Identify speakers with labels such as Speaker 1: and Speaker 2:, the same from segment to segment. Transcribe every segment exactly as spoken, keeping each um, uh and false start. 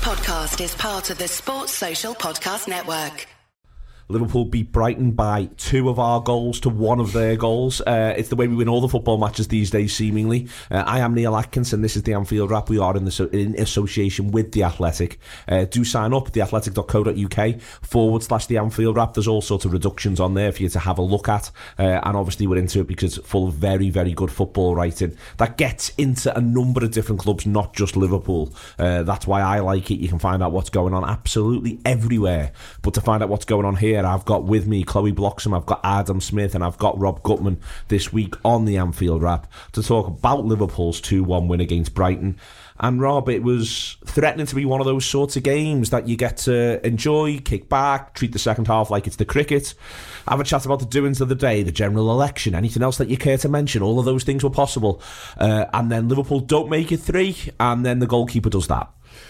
Speaker 1: podcast is part of the Sports Social Podcast Network.
Speaker 2: Liverpool beat Brighton by two of our goals to one of their goals. Uh, it's the way we win all the football matches these days, seemingly. Uh, I am Neil Atkinson. This is the Anfield Wrap. We are in, the, in association with The Athletic. Uh, do sign up at theathletic.co.uk forward slash the Anfield Wrap. There's all sorts of reductions on there for you to have a look at. Uh, and obviously we're into it because it's full of very, very good football writing that gets into a number of different clubs, not just Liverpool. Uh, that's why I like it. You can find out what's going on absolutely everywhere. But to find out what's going on here, I've got with me Chloe Bloxham, I've got Adam Smith, and I've got Rob Gutman this week on the Anfield Wrap to talk about Liverpool's two one win against Brighton. And Rob, it was threatening to be one of those sorts of games that you get to enjoy, kick back, treat the second half like it's the cricket, have a chat about the doings of the day, the general election, anything else that you care to mention. All of those things were possible. Uh, and then Liverpool don't make it three, and then the goalkeeper does that.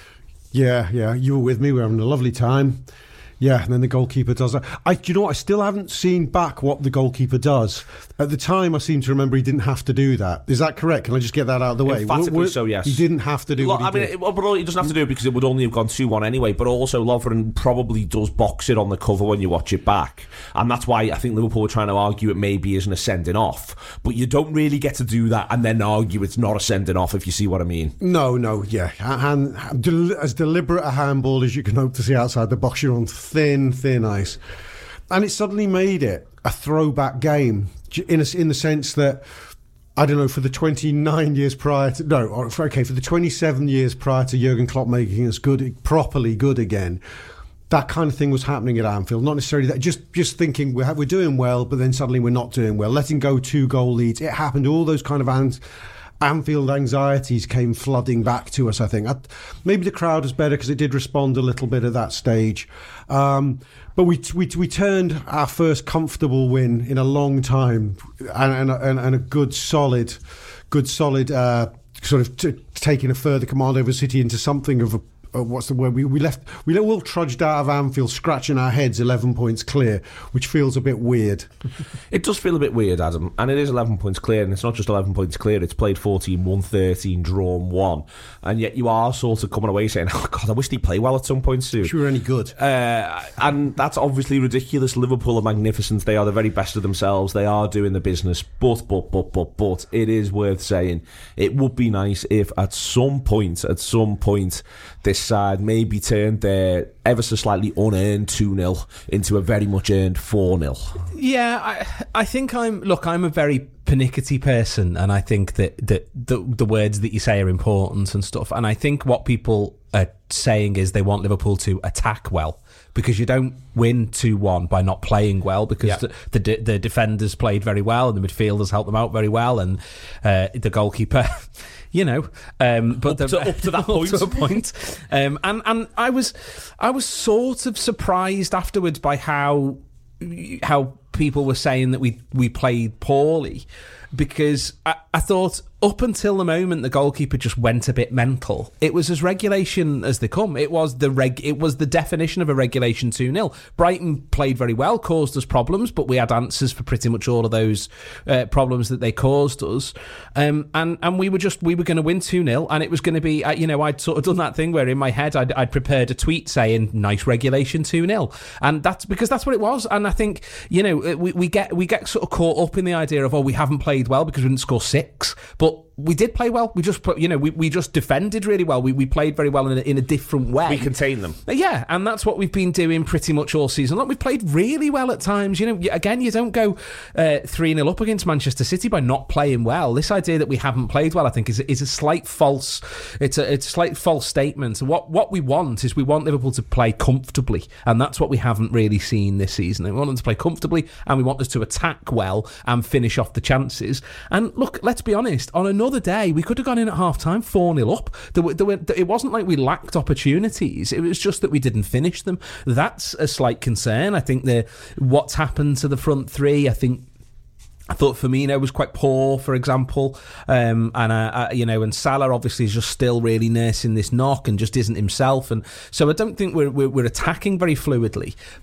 Speaker 3: Yeah, yeah, you were with me. We were having a lovely time. Yeah, and then the goalkeeper does that. I, do you know what? I still haven't seen back what the goalkeeper does. At the time, I seem to remember he didn't have to do that. Is that correct? Can I just get that out of the way?
Speaker 2: Emphatically
Speaker 3: we're, we're,
Speaker 2: so, yes.
Speaker 3: He didn't have to do
Speaker 2: Look,
Speaker 3: what he
Speaker 2: I mean,
Speaker 3: did.
Speaker 2: It, well, but he doesn't have to do it because it would only have gone two one anyway, but also Lovren probably does box it on the cover when you watch it back. And that's why I think Liverpool were trying to argue it maybe isn't a sending off. But you don't really get to do that and then argue it's not a sending off, if you see what I mean.
Speaker 3: No, no, yeah. And as deliberate a handball as you can hope to see outside the box, you're on thin, thin ice. And it suddenly made it a throwback game in a, in the sense that, I don't know, for the twenty-nine years prior to, no, okay, for the twenty-seven years prior to Jurgen Klopp making us good, properly good again, that kind of thing was happening at Anfield. Not necessarily that, just just thinking we're, we're doing well, but then suddenly we're not doing well. Letting go two goal leads. It happened, all those kind of An- Anfield anxieties came flooding back to us, I think. I, maybe the crowd was better because it did respond a little bit at that stage. Um, but we, we we turned our first comfortable win in a long time and, and, and a good solid, good solid uh, sort of t- taking a further command over City into something of a Uh, what's the word? We we left. We all trudged out of Anfield, scratching our heads, eleven points clear, which feels a bit weird.
Speaker 2: It does feel a bit weird, Adam, and it is eleven points clear, and it's not just eleven points clear. It's played fourteen, won thirteen, drawn one, and yet you are sort of coming away saying, "Oh God, I wish they'd play well at some point soon."
Speaker 3: If you were any good,
Speaker 2: uh, and that's obviously ridiculous. Liverpool are magnificent. They are the very best of themselves. They are doing the business, but but but but but it is worth saying it would be nice if at some point, at some point, this side maybe turned their ever so slightly unearned two nil into a very much earned four nil.
Speaker 4: Yeah, I, I think I'm... Look, I'm a very pernickety person, and I think that, that the, the words that you say are important and stuff. And I think what people are saying is they want Liverpool to attack well, because you don't win two one by not playing well, because yeah. the, the the defenders played very well and the midfielders helped them out very well, and uh, the goalkeeper... You know, um, but
Speaker 2: up,
Speaker 4: the,
Speaker 2: to, up to that point,
Speaker 4: up to a point. Um, and and I was, I was sort of surprised afterwards by how how people were saying that we we played poorly, because I, I thought up until the moment the goalkeeper just went a bit mental, it was as regulation as they come. It was the reg. It was the definition of a regulation two nil. Brighton played very well, caused us problems, but we had answers for pretty much all of those uh, problems that they caused us. Um, and and we were just we were going to win two nil, and it was going to be, uh, you know, I'd sort of done that thing where in my head I'd, I'd prepared a tweet saying nice regulation two nil, and that's because that's what it was. And I think, you know, we we get we get sort of caught up in the idea of, oh, we haven't played well because we didn't score six, but we did play well. We just, you know, we, we just defended really well. We we played very well in a, in a different way.
Speaker 2: We contained them.
Speaker 4: Yeah, and that's what we've been doing pretty much all season. Look, we've played really well at times. You know, again, you don't go uh, three nil up against Manchester City by not playing well. This idea that we haven't played well, I think, is is a slight false. It's a it's a slight false statement. What what we want is we want Liverpool to play comfortably, and that's what we haven't really seen this season. We want them to play comfortably, and we want us to attack well and finish off the chances. And look, let's be honest. On another day, we could have gone in at half time four nil up. There were, there were, it wasn't like we lacked opportunities. It was just that we didn't finish them. That's a slight concern. I think the what's happened to the front three, I think I thought Firmino was quite poor, for example, um, and uh, uh, you know, and Salah obviously is just still really nursing this knock and just isn't himself, and so I don't think we're we're, we're attacking very fluidly. But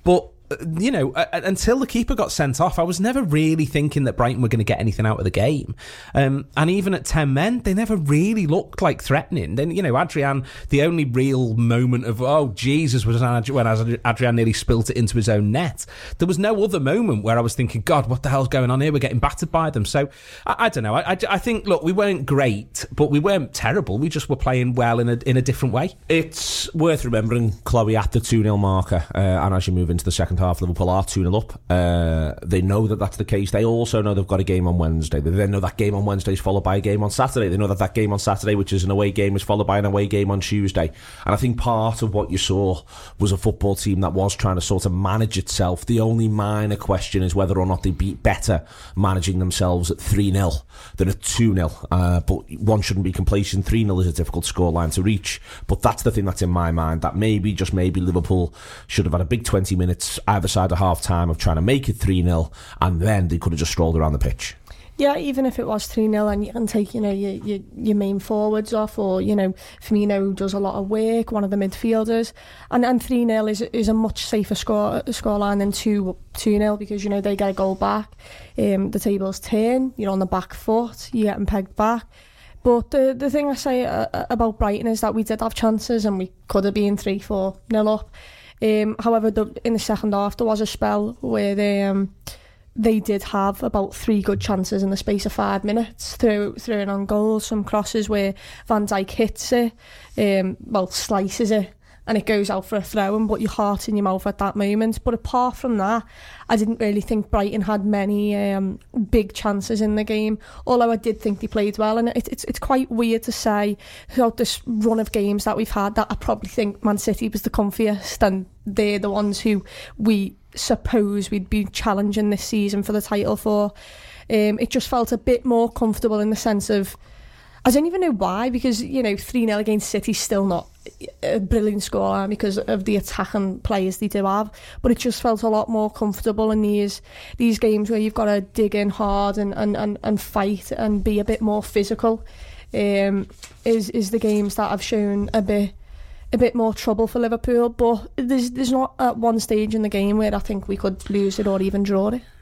Speaker 4: you know, uh, until the keeper got sent off, I was never really thinking that Brighton were going to get anything out of the game. Um, and even at ten men, they never really looked like threatening. Then, you know, Adrian, the only real moment of, oh, Jesus, was when Adrian nearly spilt it into his own net. There was no other moment where I was thinking, God, what the hell's going on here? We're getting battered by them. So, I, I don't know. I, I, I think, look, we weren't great, but we weren't terrible. We just were playing well in a, in a different way.
Speaker 2: It's worth remembering, Chloe, at the two nil marker, uh, and as you move into the second half, Liverpool are two nil up. Uh, they know that that's the case. They also know they've got a game on Wednesday. They then know that game on Wednesday is followed by a game on Saturday. They know that that game on Saturday, which is an away game, is followed by an away game on Tuesday. And I think part of what you saw was a football team that was trying to sort of manage itself. The only minor question is whether or not they beat better managing themselves at three nil than at two nil. Uh, but one shouldn't be complacent. three nil is a difficult scoreline to reach. But that's the thing that's in my mind, that maybe, just maybe, Liverpool should have had a big twenty minutes either side of half time of trying to make it three nil, and then they could have just strolled around the pitch.
Speaker 5: Yeah, even if it was three nil and you can take, you know, your, your, your main forwards off, or, you know, Firmino, who does a lot of work, one of the midfielders, and, and three nil is is a much safer score scoreline than two nil, because, you know, they get a goal back, um, the tables turn, you're on the back foot, you're getting pegged back. But the the thing I say uh, about Brighton is that we did have chances and we could have been three four nil up. Um, however, the, in the second half, there was a spell where they um, they did have about three good chances in the space of five minutes, through throwing on goals, some crosses where Van Dijk hits it, um, well, slices it, and it goes out for a throw and put your heart in your mouth at that moment. But apart from that, I didn't really think Brighton had many um, big chances in the game, although I did think they played well. And it, it's it's quite weird to say throughout this run of games that we've had that I probably think Man City was the comfiest, and they're the ones who we suppose we'd be challenging this season for the title for. Um, it just felt a bit more comfortable in the sense of, I don't even know why, because, you know, three nil against City's still not a brilliant scoreline because of the attacking players they do have, but it just felt a lot more comfortable in these these games where you've got to dig in hard and, and, and, and fight and be a bit more physical. Um, is is the games that have shown a bit a bit more trouble for Liverpool, but there's there's not at one stage in the game where I think we could lose it or even draw it.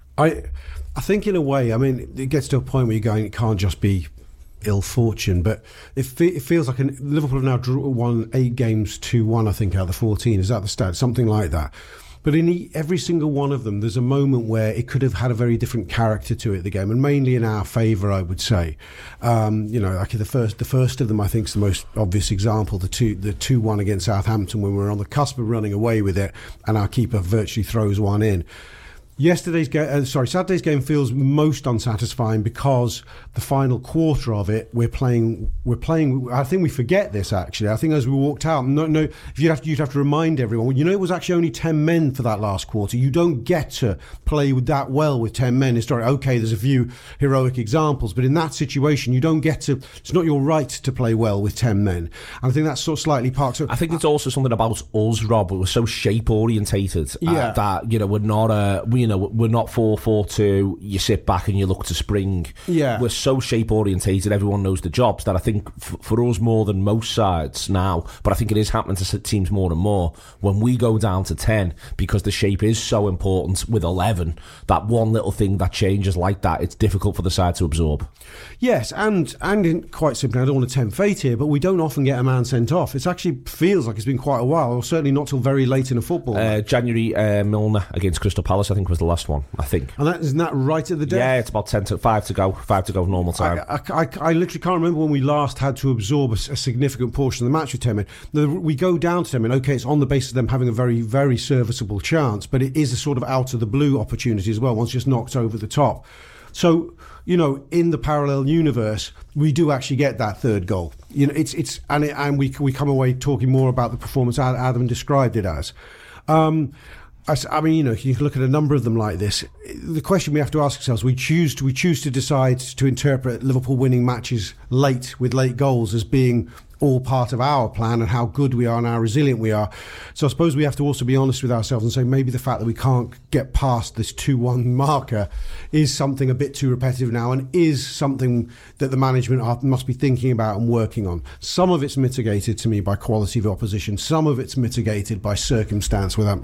Speaker 3: I I think in a way, I mean, it gets to a point where you're going, it can't just be ill fortune, but it, fe- it feels like an, Liverpool have now drew, won eight games two one, I think, out of the fourteen. Is that the stat? Something like that. But in e- every single one of them, there's a moment where it could have had a very different character to it, the game, and mainly in our favour, I would say. Um, you know, like the first, the first of them, I think, is the most obvious example. The two, the two one against Southampton, when we were on the cusp of running away with it, and our keeper virtually throws one in. Yesterday's game, uh, sorry, Saturday's game feels most unsatisfying because the final quarter of it, we're playing. We're playing. I think we forget this actually. I think as we walked out, no, no. If you'd have to, you'd have to remind everyone. You know, it was actually only ten men for that last quarter. You don't get to play with that well with ten men. Historically, okay, there's a few heroic examples, but in that situation, you don't get to. It's not your right to play well with ten men. And I think that's sort of slightly part. So
Speaker 2: I think it's also something about us, Rob. We're so shape orientated uh,
Speaker 3: Yeah.
Speaker 2: that you know we're not a. We, You know, we're not four four two, you sit back and you look to spring.
Speaker 3: Yeah.
Speaker 2: We're so shape orientated, everyone knows the jobs, that I think f- for us more than most sides now, but I think it is happening to teams more and more, when we go down to ten, because the shape is so important with eleven, that one little thing that changes like that, it's difficult for the side to absorb.
Speaker 3: Yes, and and in, quite simply, I don't want to tempt fate here, but we don't often get a man sent off. It actually feels like it's been quite a while, or certainly not till very late in a football.
Speaker 2: Uh, January, uh, Milner against Crystal Palace, I think, was the last one, I think.
Speaker 3: And that, isn't that right at the death?
Speaker 2: Yeah, it's about ten to five to go, five to go normal time.
Speaker 3: I, I, I, I literally can't remember when we last had to absorb a, a significant portion of the match with ten men. The, we go down to ten men, okay, it's on the basis of them having a very, very serviceable chance, but it is a sort of out of the blue opportunity as well, once just knocked over the top. So, you know, in the parallel universe, we do actually get that third goal. You know, it's it's and it, and we we come away talking more about the performance Adam described it as. Um, I, I mean, you know, you can look at a number of them like this. The question we have to ask ourselves: we choose to we choose to decide to interpret Liverpool winning matches late with late goals as being all part of our plan and how good we are and how resilient we are. So I suppose we have to also be honest with ourselves and say maybe the fact that we can't get past this two one marker is something a bit too repetitive now, and is something that the management are, must be thinking about and working on. Some of it's mitigated to me by quality of opposition. Some of it's mitigated by circumstance, without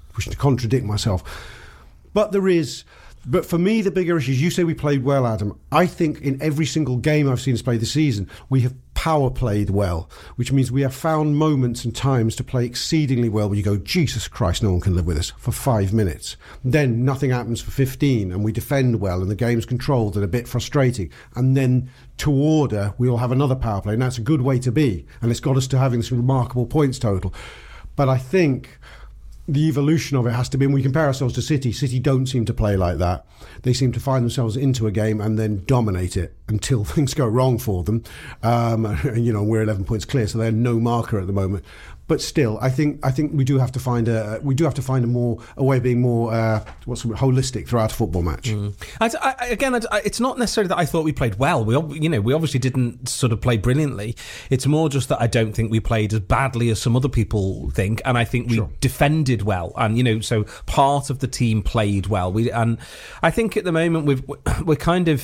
Speaker 3: wishing to contradict myself. But there is... But for me, the bigger issue is, you say we played well, Adam. I think in every single game I've seen us play this season, we have power played well, which means we have found moments and times to play exceedingly well where you go, Jesus Christ, no one can live with us for five minutes. Then nothing happens for fifteen and we defend well and the game's controlled and a bit frustrating. And then to order, we'll have another power play. And that's a good way to be. And it's got us to having this remarkable points total. But I think... the evolution of it has to be, when we compare ourselves to City, City don't seem to play like that. They seem to find themselves into a game and then dominate it until things go wrong for them. Um, and, you know, we're eleven points clear, so they're no marker at the moment. But still, I think I think we do have to find a we do have to find a more a way of being more uh, what's holistic throughout a football match.
Speaker 4: Mm. I, I, again, I, it's not necessarily that I thought we played well. We you know we obviously didn't sort of play brilliantly. It's more just that I don't think we played as badly as some other people think, and I think we sure. defended well, and you know so part of the team played well. We and I think at the moment we've we're kind of.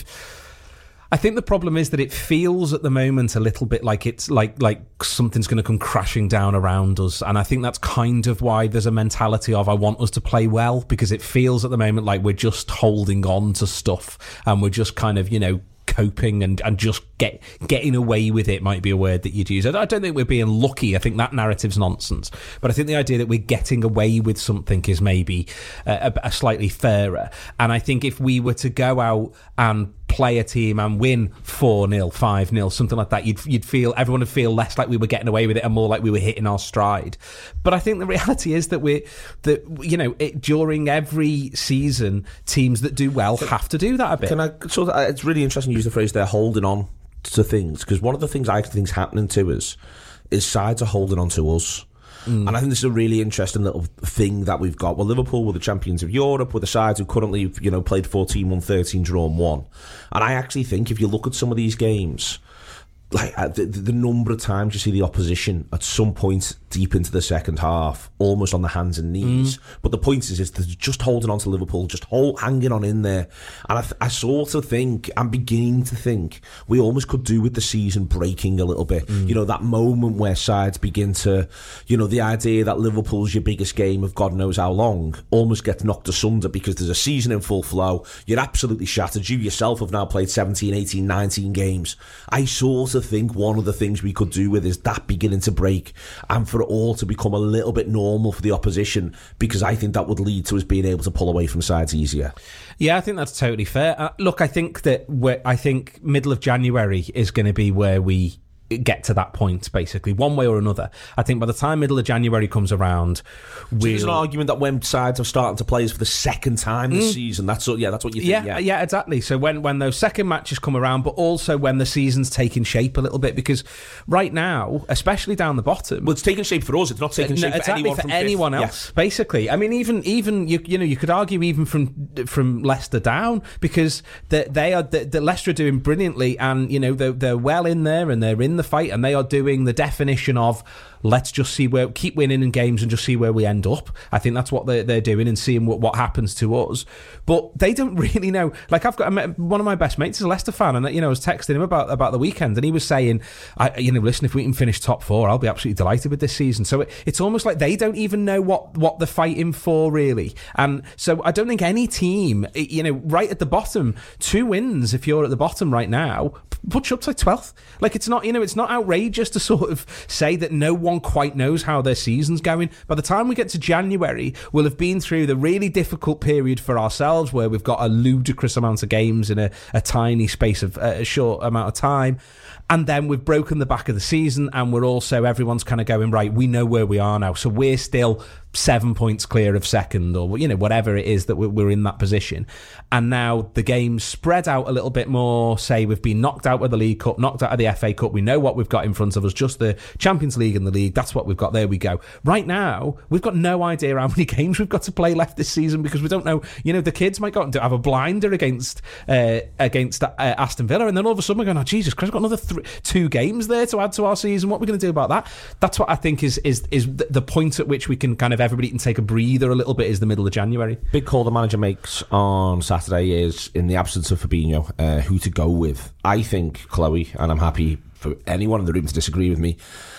Speaker 4: I think the problem is that it feels at the moment a little bit like it's like like something's going to come crashing down around us, and I think that's kind of why there's a mentality of I want us to play well, because it feels at the moment like we're just holding on to stuff and we're just kind of, you know, coping and, and just get getting away with it might be a word that you'd use. I don't think we're being lucky. I think that narrative's nonsense. But I think the idea that we're getting away with something is maybe a, a slightly fairer. And I think if we were to go out and play a team and win four nil, five nil, something like that, you'd you'd feel everyone would feel less like we were getting away with it and more like we were hitting our stride. But I think the reality is that we that you know it, during every season, teams that do well have to do that a bit.
Speaker 2: Can I? So it's really interesting you use the phrase they're holding on to things, because one of the things I think is happening to us is sides are holding on to us. Mm. And I think this is a really interesting little thing that we've got. Well, Liverpool were the champions of Europe, with the sides who currently, you know, played fourteen, won thirteen, drawn one. And I actually think if you look at some of these games, like the, the number of times you see the opposition at some point deep into the second half, almost on the hands and knees. Mm. But the point is, is they're just holding on to Liverpool, just hold, hanging on in there. And I, th- I sort of think, I'm beginning to think, we almost could do with the season breaking a little bit. Mm. You know, that moment where sides begin to, you know, the idea that Liverpool's your biggest game of God knows how long almost gets knocked asunder because there's a season in full flow. You're absolutely shattered. You yourself have now played seventeen, eighteen, nineteen games. I sort of think one of the things we could do with is that beginning to break, and for it all to become a little bit normal for the opposition, because I think that would lead to us being able to pull away from sides easier.
Speaker 4: Yeah, I think that's totally fair. Uh, look, I think that we're, I think middle of January is going to be where we get to that point, basically, one way or another. I think by the time middle of January comes around, we'll...
Speaker 2: So there's an argument that when sides are starting to play us for the second time this mm. season, that's what, yeah, that's what you think.
Speaker 4: Yeah,
Speaker 2: yeah,
Speaker 4: yeah, exactly. So when, when those second matches come around, but also when the season's taking shape a little bit, because right now, especially down the bottom,
Speaker 2: well, it's taking shape for us. It's not taking shape
Speaker 4: no, exactly
Speaker 2: for anyone
Speaker 4: for
Speaker 2: from
Speaker 4: anyone
Speaker 2: fifth.
Speaker 4: else.
Speaker 2: Yeah.
Speaker 4: Basically, I mean, even even you you know you could argue even from from Leicester down, because they, they are the, the Leicester are doing brilliantly, and you know they're they're well in there and they're in the fight, and they are doing the definition of let's just see where keep winning in games and just see where we end up. I think that's what they're, they're doing, and seeing what, what happens to us. But they don't really know. Like I've got one of my best mates is a Leicester fan, and you know I was texting him about about the weekend, and he was saying, I, you know, listen, if we can finish top four, I'll be absolutely delighted with this season. So it, it's almost like they don't even know what what they're fighting for, really. And so I don't think any team, you know, right at the bottom, two wins if you're at the bottom right now, puts you up to like twelfth. Like it's not, you know, it's not outrageous to sort of say that no one quite knows how their season's going. By the time we get to January, we'll have been through the really difficult period for ourselves where we've got a ludicrous amount of games in a, a tiny space of uh, a short amount of time. And then we've broken the back of the season, and we're also, everyone's kind of going, right, we know where we are now. So we're still seven points clear of second, or, you know, whatever it is that we're in that position. And now the game's spread out a little bit more. Say we've been knocked out with the League Cup, knocked out of the F A Cup. We know what we've got in front of us, just the Champions League and the League. That's what we've got. There we go. Right now, we've got no idea how many games we've got to play left this season, because we don't know. You know, the kids might go and have a blinder against uh, against uh, Aston Villa, and then all of a sudden we're going, oh, Jesus Christ, we've got another th- two games there to add to our season. What are we going to do about that? That's what I think is is is the point at which we can kind of everybody can take a breather a little bit, is the middle of January.
Speaker 2: Big call the manager makes on Saturday is, in the absence of Fabinho, uh, who to go with. I think, Chloe, and I'm happy for anyone in the room to disagree with me,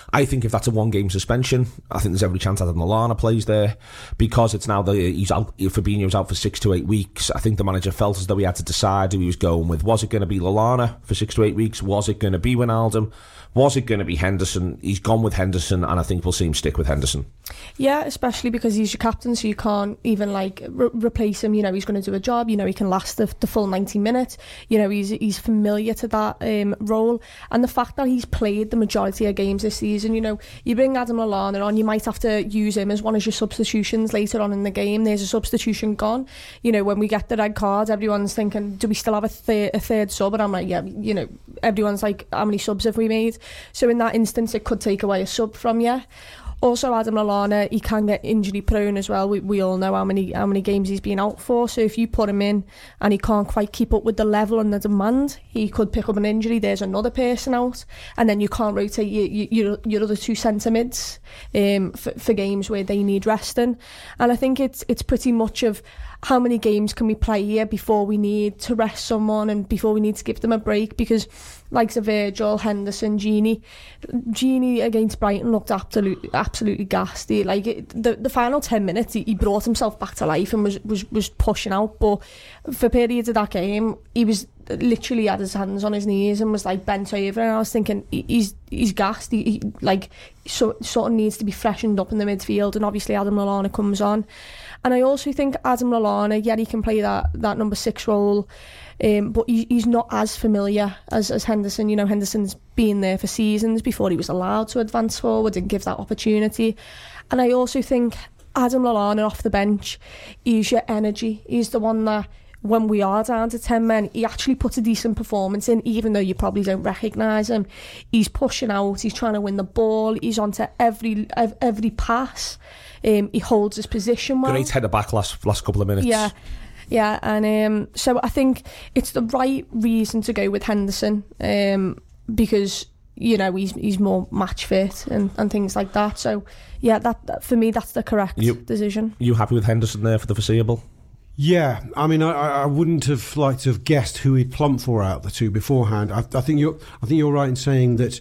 Speaker 2: I think if that's a one-game suspension, I think there's every chance Adam Lallana plays there, because it's now the he's out. Fabinho's out for six to eight weeks. I think the manager felt as though he had to decide who he was going with. Was it going to be Lallana for six to eight weeks? Was it going to be Wijnaldum? Was it going to be Henderson? He's gone with Henderson, and I think we'll see him stick with Henderson.
Speaker 5: Yeah, especially because he's your captain, so you can't even like re- replace him. You know, he's going to do a job. You know, he can last the, the full ninety minutes. You know, he's he's familiar to that um, role, and the fact that he's played the majority of games this season. You know, you bring Adam Lallana on, you might have to use him as one of your substitutions later on in the game. There's a substitution gone. You know, when we get the red card, everyone's thinking, do we still have a, thir- a third sub? And I'm like, yeah, you know, everyone's like, how many subs have we made? So in that instance, it could take away a sub from you. Also, Adam Lallana, he can get injury prone as well. We we all know how many how many games he's been out for. So if you put him in and he can't quite keep up with the level and the demand, he could pick up an injury. There's another person out, and then you can't rotate your your, your other two centre mids um, for, for games where they need resting. And I think it's it's pretty much of how many games can we play here before we need to rest someone and before we need to give them a break, because like Virgil, Henderson, Gini Gini against Brighton looked absolutely absolutely ghastly. Like it, the the final ten minutes he, he brought himself back to life and was, was, was pushing out, but for periods of that game he was literally had his hands on his knees and was like bent over, and I was thinking he, he's he's gassed. He, he like so, sort of needs to be freshened up in the midfield, and obviously Adam Lallana comes on. And I also think Adam Lallana, yeah, he can play that, that number six role, um, but he, he's not as familiar as, as Henderson. You know, Henderson's been there for seasons before he was allowed to advance forward and give that opportunity. And I also think Adam Lallana off the bench, he's your energy. He's the one that, when we are down to ten men, he actually puts a decent performance in, even though you probably don't recognise him. He's pushing out, he's trying to win the ball, he's onto every every pass. Um, he holds his position well.
Speaker 2: Great header back last last couple of minutes.
Speaker 5: Yeah, yeah, and um, so I think it's the right reason to go with Henderson, um, because you know he's he's more match fit and, and things like that. So yeah, that, that for me that's the correct
Speaker 2: you,
Speaker 5: decision.
Speaker 2: You happy with Henderson there for the foreseeable?
Speaker 3: Yeah, I mean, I, I wouldn't have liked to have guessed who he'd plumped for out of the two beforehand. I, I think you're, I think you're right in saying that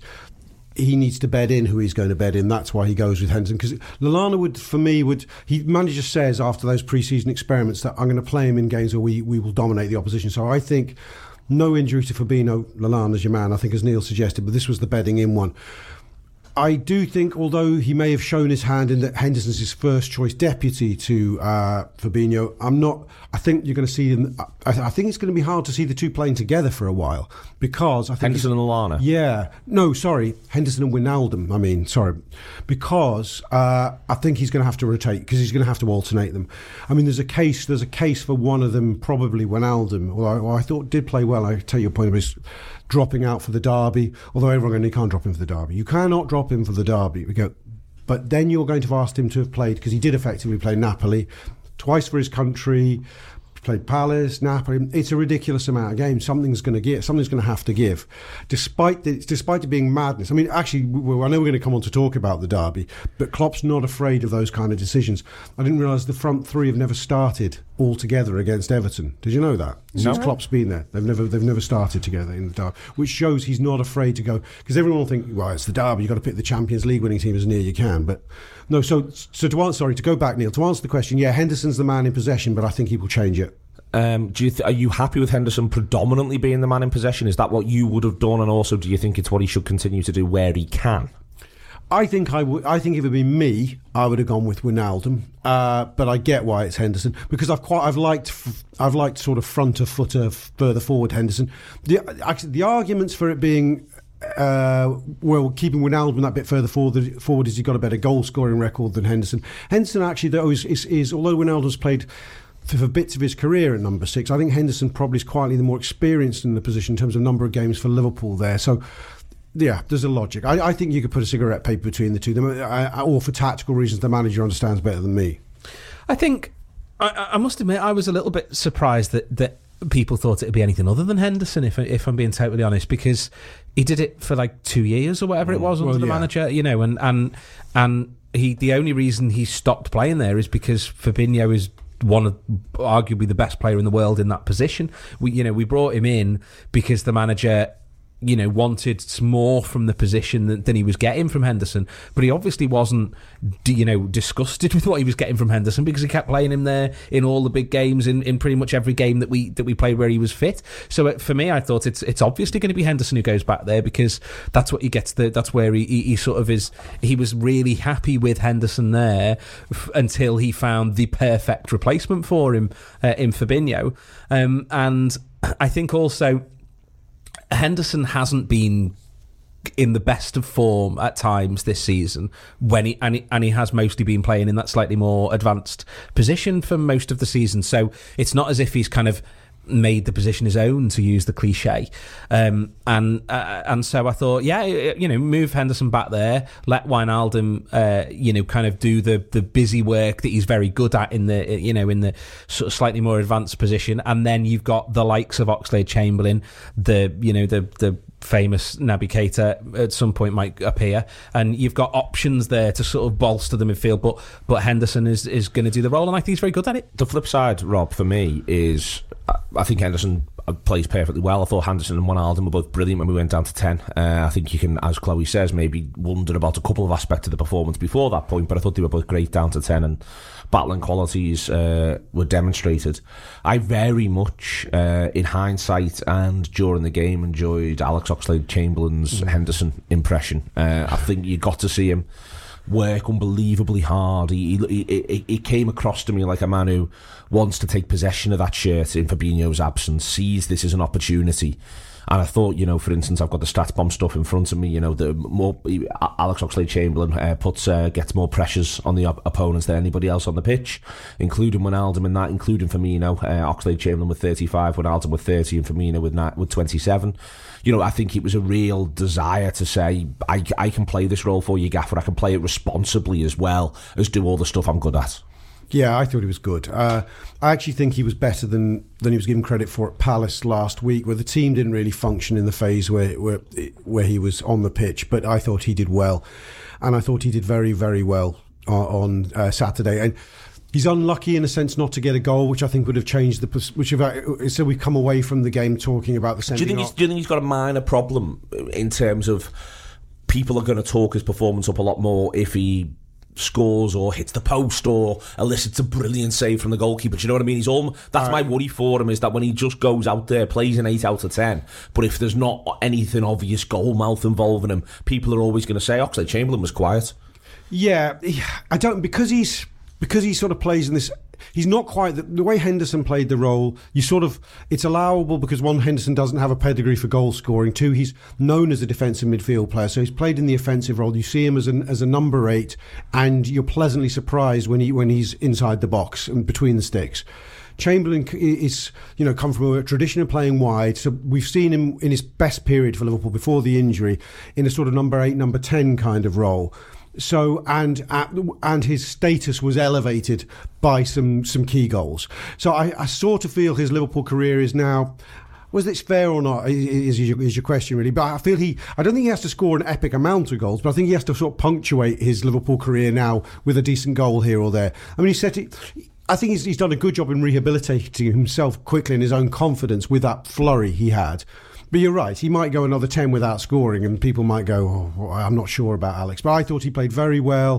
Speaker 3: he needs to bed in who he's going to bed in. That's why he goes with Henderson, because Lallana would, for me, would he manager says after those pre-season experiments that I'm going to play him in games where we we will dominate the opposition. So I think no injury to Fabinho. Lallana's your man, I think, as Neil suggested, but this was the bedding in one. I do think, although he may have shown his hand in that Henderson's his first choice deputy to uh, Fabinho, I'm not. I think you're going to see him. I, I think it's going to be hard to see the two playing together for a while, because I think
Speaker 2: Henderson and Lallana.
Speaker 3: Yeah, no, sorry, Henderson and Wijnaldum. I mean, sorry, because uh, I think he's going to have to rotate, because he's going to have to alternate them. I mean, there's a case. There's a case for one of them, probably Wijnaldum. Although I, I thought did play well. I take your point of his dropping out for the derby, although everyone going, you can't drop him for the derby. You cannot drop him for the derby. We go, but then you're going to have asked him to have played, because he did effectively play Napoli twice for his country, played Palace, Napoli. It's a ridiculous amount of games. Something's going to give. Something's going to have to give, despite the, despite it being madness. I mean, actually, we, I know we're going to come on to talk about the derby, but Klopp's not afraid of those kind of decisions. I didn't realise the front three have never started all together against Everton. Did you know that? Since
Speaker 5: No.
Speaker 3: Klopp's been there, they've never they've never started together in the derby, which shows he's not afraid to go. Because everyone will think, well, it's the derby. You've got to pick the Champions League winning team as near you can, but. No, so so to answer, sorry, to go back, Neil, to answer the question, yeah, Henderson's the man in possession, but I think he will change it.
Speaker 2: Um, do you th- are you happy with Henderson predominantly being the man in possession? Is that what you would have done, and also do you think it's what he should continue to do where he can?
Speaker 3: I think I would. I think if it had been me, I would have gone with Wijnaldum. Uh, but I get why it's Henderson, because I've quite I've liked I've liked sort of front of footer further forward Henderson. The actually the arguments for it being. Uh, well, keeping Wijnaldum that bit further forward, forward is he's got a better goal scoring record than Henderson. Henderson actually, though, is, is, is although Wijnaldum's played for, for bits of his career at number six, I think Henderson probably is quietly the more experienced in the position in terms of number of games for Liverpool there. So, yeah, there's a logic. I, I think you could put a cigarette paper between the two of them, I, or for tactical reasons, the manager understands better than me.
Speaker 4: I think I, I must admit I was a little bit surprised that that. people thought it'd be anything other than Henderson, if if I'm being totally honest, because he did it for like two years or whatever it was under
Speaker 3: well,
Speaker 4: the
Speaker 3: yeah.
Speaker 4: manager, you know, and and and he the only reason he stopped playing there is because Fabinho is one of arguably the best player in the world in that position. We you know we brought him in because the manager you know, wanted more from the position than, than he was getting from Henderson. But he obviously wasn't, you know, disgusted with what he was getting from Henderson, because he kept playing him there in all the big games, in, in pretty much every game that we that we played where he was fit. So uh, for me, I thought it's it's obviously going to be Henderson who goes back there, because that's what he gets. The, that's where he, he, he sort of is. He was really happy with Henderson there f- until he found the perfect replacement for him uh, in Fabinho. Um, and I think also Henderson hasn't been in the best of form at times this season, when he and, he and he has mostly been playing in that slightly more advanced position for most of the season. So it's not as if he's kind of made the position his own, to use the cliche. Um, and uh, and so I thought, yeah, you know, move Henderson back there, let Wijnaldum, uh, you know, kind of do the the busy work that he's very good at in the, you know, in the sort of slightly more advanced position. And then you've got the likes of Oxlade-Chamberlain, the, you know, the the famous Naby Keita at some point might appear, and you've got options there to sort of bolster the midfield. But but Henderson is is going to do the role, and I think he's very good at it.
Speaker 2: The flip side, Rob, for me is, I think Henderson plays perfectly well. I thought Henderson and Wijnaldum were both brilliant when we went down to ten. Uh, I think you can, as Chloe says, maybe wonder about a couple of aspects of the performance before that point, but I thought they were both great down to ten, and battling qualities uh, were demonstrated. I very much, uh, in hindsight and during the game, enjoyed Alex Oxlade-Chamberlain's mm. Henderson impression. Uh, I think you got to see him work unbelievably hard. He, he, he, he came across to me like a man who wants to take possession of that shirt in Fabinho's absence, sees this as an opportunity. And I thought, you know, for instance, I've got the stats bomb stuff in front of me. You know, the more Alex Oxlade-Chamberlain uh, puts uh, gets more pressures on the op- opponents than anybody else on the pitch, including Wijnaldum in that, including Firmino. Uh, Oxlade-Chamberlain with thirty-five, Wijnaldum with thirty, and Firmino with na- with twenty-seven. You know, I think it was a real desire to say, I, I can play this role for you, Gaffer. I can play it responsibly as well as do all the stuff I'm good at.
Speaker 3: Yeah, I thought he was good. Uh, I actually think he was better than, than he was given credit for at Palace last week, where the team didn't really function in the phase where, where where he was on the pitch. But I thought he did well, and I thought he did very, very well on, on uh, Saturday. And he's unlucky in a sense not to get a goal, which I think would have changed the. Which have, so we've come away from the game talking about the sending.
Speaker 2: Do you think he's, do you think he's got a minor problem in terms of people are going to talk his performance up a lot more if he scores or hits the post or elicits a brilliant save from the goalkeeper? Do you know what I mean? He's all, that's my worry for him, is that when he just goes out there, plays an eight out of ten, but if there's not anything obvious goal mouth involving him, people are always going to say Oxlade-Chamberlain was quiet.
Speaker 3: Yeah, I don't, because he's because he sort of plays in this. He's not quite the, the way Henderson played the role. You sort of, it's allowable because one, Henderson doesn't have a pedigree for goal scoring. Two, he's known as a defensive midfield player, so he's played in the offensive role. You see him as an as a number eight, and you're pleasantly surprised when he when he's inside the box and between the sticks. Chamberlain is, you know, come from a tradition of playing wide, so we've seen him in his best period for Liverpool before the injury in a sort of number eight, number ten kind of role. So and uh, and his status was elevated by some some key goals. So I, I sort of feel his Liverpool career is now, whether it's fair or not is, is, your, is your question really. But I feel he, I don't think he has to score an epic amount of goals, but I think he has to sort of punctuate his Liverpool career now with a decent goal here or there. I mean, he set it. I think he's, he's done a good job in rehabilitating himself quickly in his own confidence with that flurry he had. But you're right, he might go another ten without scoring, and people might go, oh, I'm not sure about Alex. But I thought he played very well.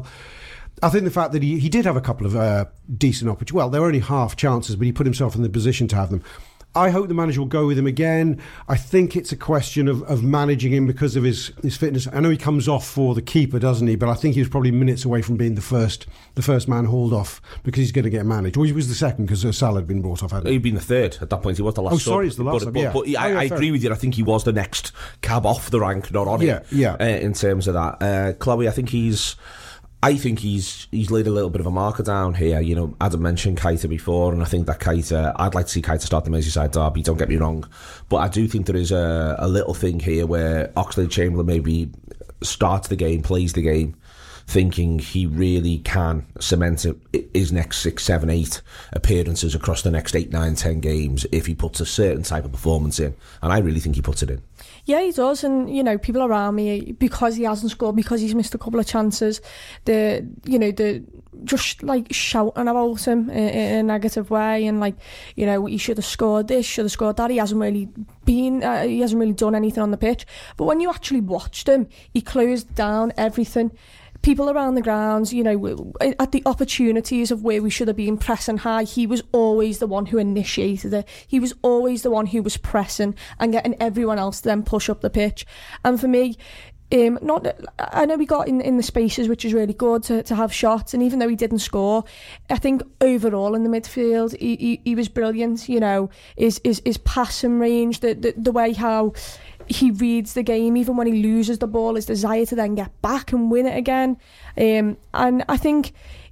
Speaker 3: I think the fact that he, he did have a couple of uh, decent opportunities. Well, they were only half chances, but he put himself in the position to have them. I hope the manager will go with him again. I think it's a question of, of managing him because of his, his fitness. I know he comes off for the keeper, doesn't he? But I think he was probably minutes away from being the first the first man hauled off because he's going to get managed. Well, he was the second because Salah had been brought off, hadn't he?
Speaker 2: He'd been the third at that point. He was the last.
Speaker 3: Oh, sorry,
Speaker 2: sub.
Speaker 3: it's the last.
Speaker 2: But,
Speaker 3: sub,
Speaker 2: but,
Speaker 3: yeah.
Speaker 2: but, but I,
Speaker 3: oh, yeah,
Speaker 2: I agree with you. I think he was the next cab off the rank, not on
Speaker 3: yeah,
Speaker 2: it.
Speaker 3: Yeah,
Speaker 2: uh, in terms of that, uh, Chloe, I think he's. I think he's he's laid a little bit of a marker down here. You know, Adam mentioned Keita before, and I think that Keita, I'd like to see Keita start the Merseyside derby, don't get me wrong, but I do think there is a, a little thing here where Oxlade-Chamberlain maybe starts the game, plays the game, thinking he really can cement his next six, seven, eight appearances across the next eight, nine, ten games if he puts a certain type of performance in, and I really think he puts it in.
Speaker 5: Yeah, he does, and you know, people around me, because he hasn't scored, because he's missed a couple of chances, the you know the just like shouting about him in, in a negative way, and like, you know, he should have scored this, should have scored that. He hasn't really been, uh, he hasn't really done anything on the pitch. But when you actually watched him, he closed down everything. People around the grounds, you know, at the opportunities of where we should have been pressing high, he was always the one who initiated it. He was always the one who was pressing and getting everyone else to then push up the pitch. And for me, Um, not, I know we got in, in the spaces, which is really good to, to have shots, and even though he didn't score, I think overall in the midfield he, he, he was brilliant. You know, his his, his passing range, the, the the way how he reads the game, even when he loses the ball, his desire to then get back and win it again. Um, and I think,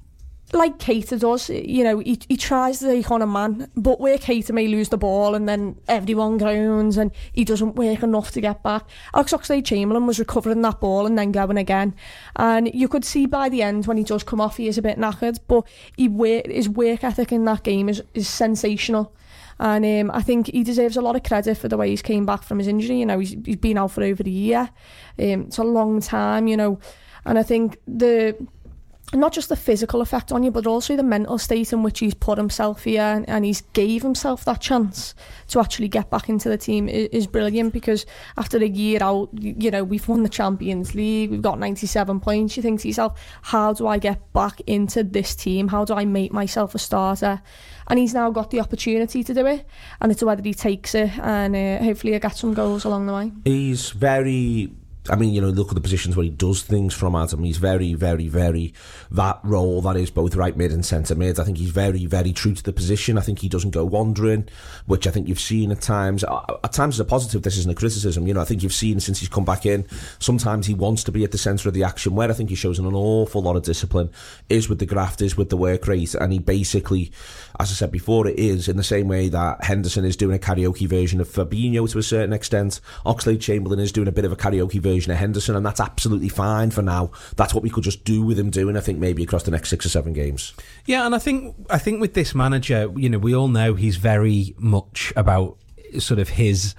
Speaker 5: like Keita does, you know, he, he tries to take on a man, but where Keita may lose the ball and then everyone groans and he doesn't work enough to get back, Alex Oxlade-Chamberlain was recovering that ball and then going again. And you could see by the end when he does come off, he is a bit knackered, but he his work ethic in that game is, is sensational. And um, I think he deserves a lot of credit for the way he's came back from his injury. You know, he's, he's been out for over a year. Um, it's a long time, you know. And I think the... not just the physical effect on you, but also the mental state in which he's put himself here and, and he's gave himself that chance to actually get back into the team is, is brilliant, because after a year out, you know, we've won the Champions League, we've got ninety-seven points. You think to yourself, how do I get back into this team? How do I make myself a starter? And he's now got the opportunity to do it, and it's whether he takes it, and uh, hopefully he'll get some goals along the way.
Speaker 2: He's very... I mean, you know, look at the positions where he does things from, Adam. He's very, very, very that role that is both right mid and centre mid. I think he's very, very true to the position. I think he doesn't go wandering, which I think you've seen at times. At times, it's a positive. This isn't a criticism. You know, I think you've seen since he's come back in, sometimes he wants to be at the centre of the action. Where I think he shows an awful lot of discipline is with the graft, is with the work rate, and he basically, as I said before, it is in the same way that Henderson is doing a karaoke version of Fabinho to a certain extent. Oxlade-Chamberlain is doing a bit of a karaoke version of Henderson, and that's absolutely fine for now. That's what we could just do with him doing, I think, maybe across the next six or seven games.
Speaker 4: Yeah, and I think I think with this manager, you know, we all know he's very much about sort of his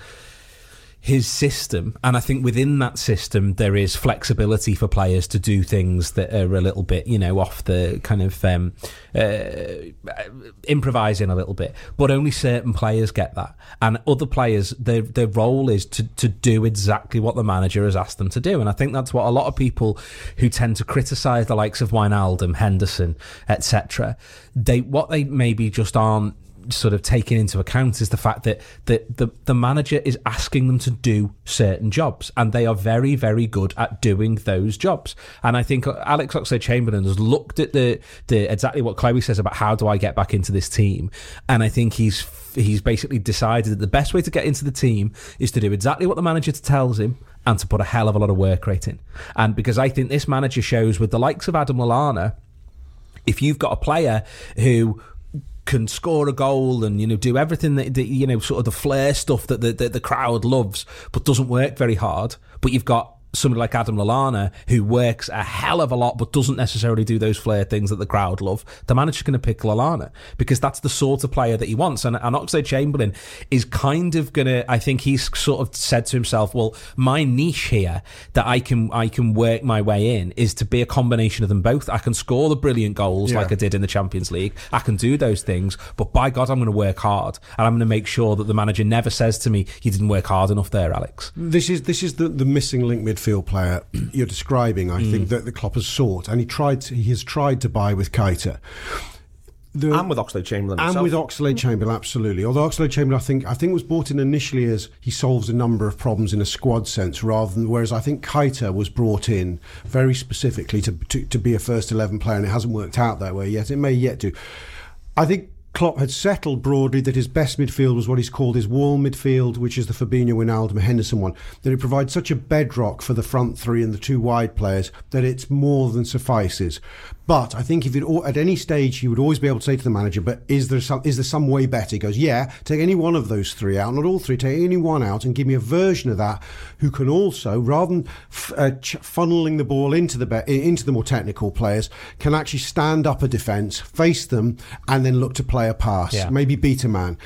Speaker 4: his system, and I think within that system there is flexibility for players to do things that are a little bit, you know, off the kind of um, uh, improvising a little bit, but only certain players get that, and other players, their their role is to, to do exactly what the manager has asked them to do. And I think that's what a lot of people who tend to criticise the likes of Wijnaldum, Henderson, et cetera, they what they maybe just aren't sort of taking into account is the fact that the, the the manager is asking them to do certain jobs, and they are very, very good at doing those jobs. And I think Alex Oxlade-Chamberlain has looked at the, the exactly what Chloe says about how do I get back into this team, and I think he's he's basically decided that the best way to get into the team is to do exactly what the manager tells him and to put a hell of a lot of work rate in. And because I think this manager shows with the likes of Adam Lallana, if you've got a player who can score a goal and, you know, do everything that, that you know, sort of the flair stuff that the, that the crowd loves, but doesn't work very hard, but you've got somebody like Adam Lallana who works a hell of a lot but doesn't necessarily do those flair things that the crowd love, the manager's going to pick Lallana because that's the sort of player that he wants. And, and Oxlade-Chamberlain is kind of going to, I think he's sort of said to himself, well, my niche here that I can I can work my way in is to be a combination of them both. I can score the brilliant goals yeah. like I did in the Champions League. I can do those things, but by God, I'm going to work hard, and I'm going to make sure that the manager never says to me, you didn't work hard enough there, Alex.
Speaker 3: This is this is the, the missing link midfield player you're describing, I mm. think, that the Klopp has sought, and he tried to, he has tried to buy with Keita. The,
Speaker 2: and with Oxlade-Chamberlain
Speaker 3: and
Speaker 2: himself.
Speaker 3: with Oxlade-Chamberlain, absolutely. Although Oxlade-Chamberlain, I think, I think was brought in initially as he solves a number of problems in a squad sense, rather than, whereas I think Keita was brought in very specifically to, to to be a first eleven player, and it hasn't worked out that way yet. It may yet do. I think Klopp had settled broadly that his best midfield was what he's called his wall midfield, which is the Fabinho, Wijnaldum, Henderson one, that it provides such a bedrock for the front three and the two wide players that it's more than suffices. But I think if it at any stage he would always be able to say to the manager, but is there some is there some way better? He goes, yeah, take any one of those three out, not all three, take any one out and give me a version of that who can also, rather than f- uh, ch- funneling the ball into the be- into the more technical players, can actually stand up a defence, face them, and then look to play a pass, yeah. maybe beat a man.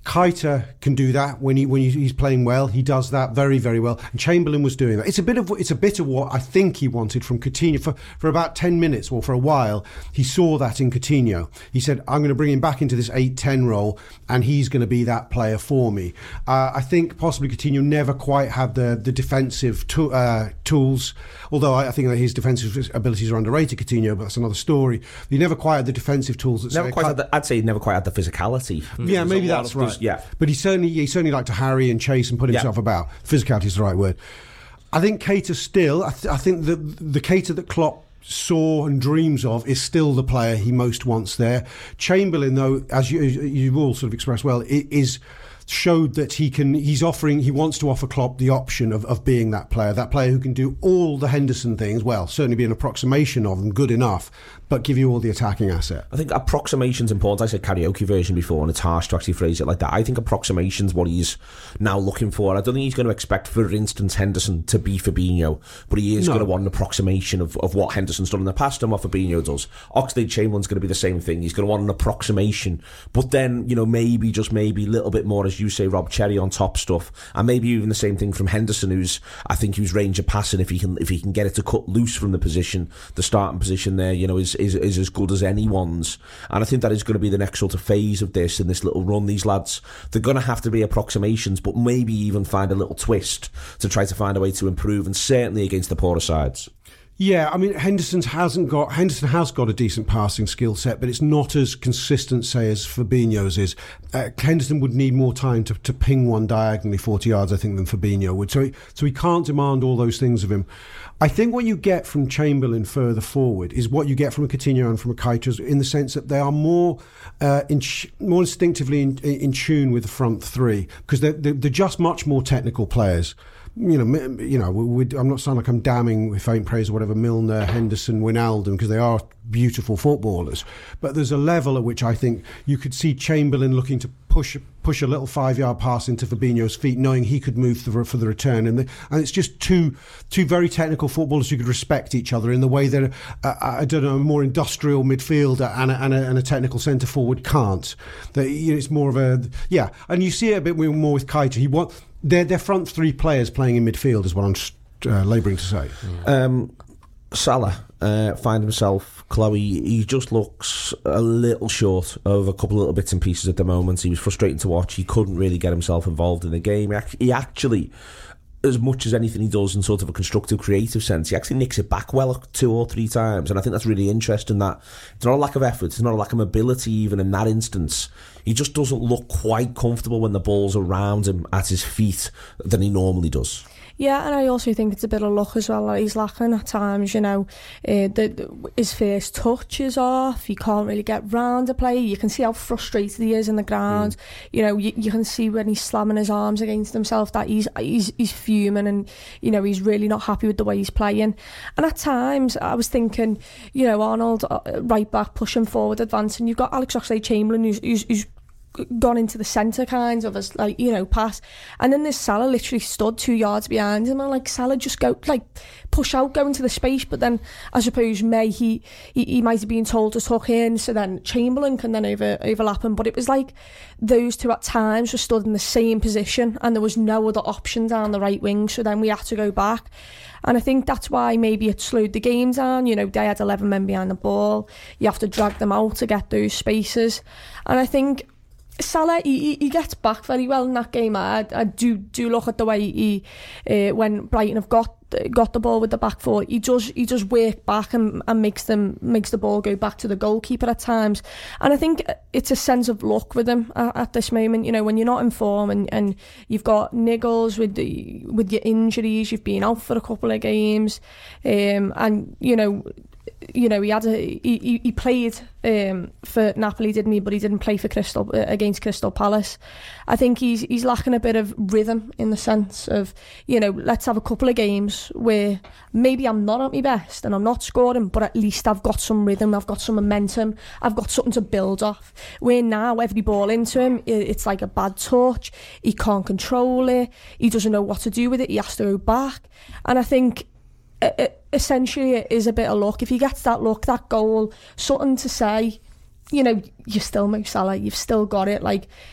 Speaker 3: Keita can do that when he when he's playing well. He does that very, very well. And Chamberlain was doing that. It's a bit of it's a bit of what I think he wanted from Coutinho for, for about ten minutes or for a while. He saw that in Coutinho. He said, "I'm going to bring him back into this eight ten role, and he's going to be that player for me." Uh, I think possibly Coutinho never quite had the the defensive to, uh, tools. Although I, I think that his defensive abilities are underrated, Coutinho, but that's another story. He never quite had the defensive tools. That
Speaker 2: never
Speaker 3: say,
Speaker 2: quite had the, I'd say he never quite had the physicality.
Speaker 3: Yeah, maybe that's right.
Speaker 2: Yeah,
Speaker 3: but he certainly he certainly liked to harry and chase and put himself
Speaker 2: yeah.
Speaker 3: about. Physicality is the right word. I think Keita still. I, th- I think the the Keita that Klopp saw and dreams of is still the player he most wants there. Chamberlain, though, as you you've all sort of expressed well, is. Showed that he can. He's offering. He wants to offer Klopp the option of, of being that player, that player who can do all the Henderson things. Well, certainly be an approximation of them, good enough, but give you all the attacking asset.
Speaker 2: I think approximation's important. I said karaoke version before, and it's harsh to actually phrase it like that. I think approximation's what he's now looking for. I don't think he's going to expect, for instance, Henderson to be Fabinho, but he is no. going to want an approximation of, of what Henderson's done in the past and what Fabinho does. Oxlade-Chamberlain's going to be the same thing. He's going to want an approximation, but then, you know, maybe just maybe a little bit more, as you say, Rob, cherry on top stuff, and maybe even the same thing from Henderson, who's I think whose range of passing, if he can if he can get it to cut loose from the position, the starting position there, you know, is is, is as good as anyone's. And I think that is going to be the next sort of phase of this in this little run. These lads, they're going to have to be approximations, but maybe even find a little twist to try to find a way to improve, and certainly against the poorer sides.
Speaker 3: Yeah, I mean, Henderson hasn't got Henderson has got a decent passing skill set, but it's not as consistent, say, as Fabinho's is. Uh, Henderson would need more time to, to ping one diagonally forty yards, I think, than Fabinho would. So, he, so he can't demand all those things of him. I think what you get from Chamberlain further forward is what you get from a Coutinho and from a Keita, in the sense that they are more uh, in, more instinctively in, in tune with the front three, because they're, they're, they're just much more technical players. You know, you know. We, I'm not sounding like I'm damning with faint praise or whatever Milner, Henderson, Wijnaldum, because they are beautiful footballers. But there's a level at which I think you could see Chamberlain looking to push push a little five-yard pass into Fabinho's feet, knowing he could move for, for the return. And, the, and it's just two two very technical footballers who could respect each other in the way that uh, I don't know, a more industrial midfielder and a, and a, and a technical centre forward can't. That, you know, it's more of a yeah. And you see it a bit more with Keita. He want. They're, they're front three players playing in midfield is what I'm uh, labouring to say.
Speaker 2: Um, Salah uh, find himself, Chloe, he just looks a little short of a couple of little bits and pieces at the moment. He was frustrating to watch. He couldn't really get himself involved in the game. He actually, as much as anything he does in sort of a constructive, creative sense, he actually nicks it back well two or three times. And I think that's really interesting, that it's not a lack of effort, it's not a lack of mobility even in that instance. He just doesn't look quite comfortable when the ball's around him at his feet than he normally does.
Speaker 5: Yeah, and I also think it's a bit of luck as well that he's lacking at times, you know. Uh, the, his first touch is off, he can't really get round the play. You can see how frustrated he is in the ground. Mm. You know, you, you can see when he's slamming his arms against himself that he's, he's he's fuming, and, you know, he's really not happy with the way he's playing. And at times, I was thinking, you know, Arnold, uh, right back, pushing forward, advancing. You've got Alex Oxlade-Chamberlain, who's, who's, who's gone into the centre kind of as, like, you know, pass, and then this Salah literally stood two yards behind him, and like, Salah just go like push out, go into the space. But then I suppose May he he, he might have been told to tuck in, so then Chamberlain can then over overlap him. But it was like those two at times were stood in the same position, and there was no other option down the right wing, so then we had to go back. And I think that's why maybe it slowed the game down. You know, they had eleven men behind the ball, you have to drag them out to get those spaces. And I think Salah, he, he gets back very well in that game. I, I do do look at the way he, uh, when Brighton have got got the ball with the back four, he does he does work back and, and makes them makes the ball go back to the goalkeeper at times. And I think it's a sense of luck with him at, at this moment. You know, when you're not in form and, and you've got niggles with the, with your injuries, you've been out for a couple of games, um, and you know. You know, he had a, he he played um, for Napoli, didn't he? But he didn't play for Crystal uh, against Crystal Palace. I think he's he's lacking a bit of rhythm, in the sense of, you know, let's have a couple of games where maybe I'm not at my best and I'm not scoring, but at least I've got some rhythm, I've got some momentum, I've got something to build off. Where now every ball into him, it's like a bad touch. He can't control it. He doesn't know what to do with it. He has to go back. And I think It, essentially it is a bit of luck. If he gets that luck, that goal, something to say, you know, you're still Mo Salah, you've still got it. Like,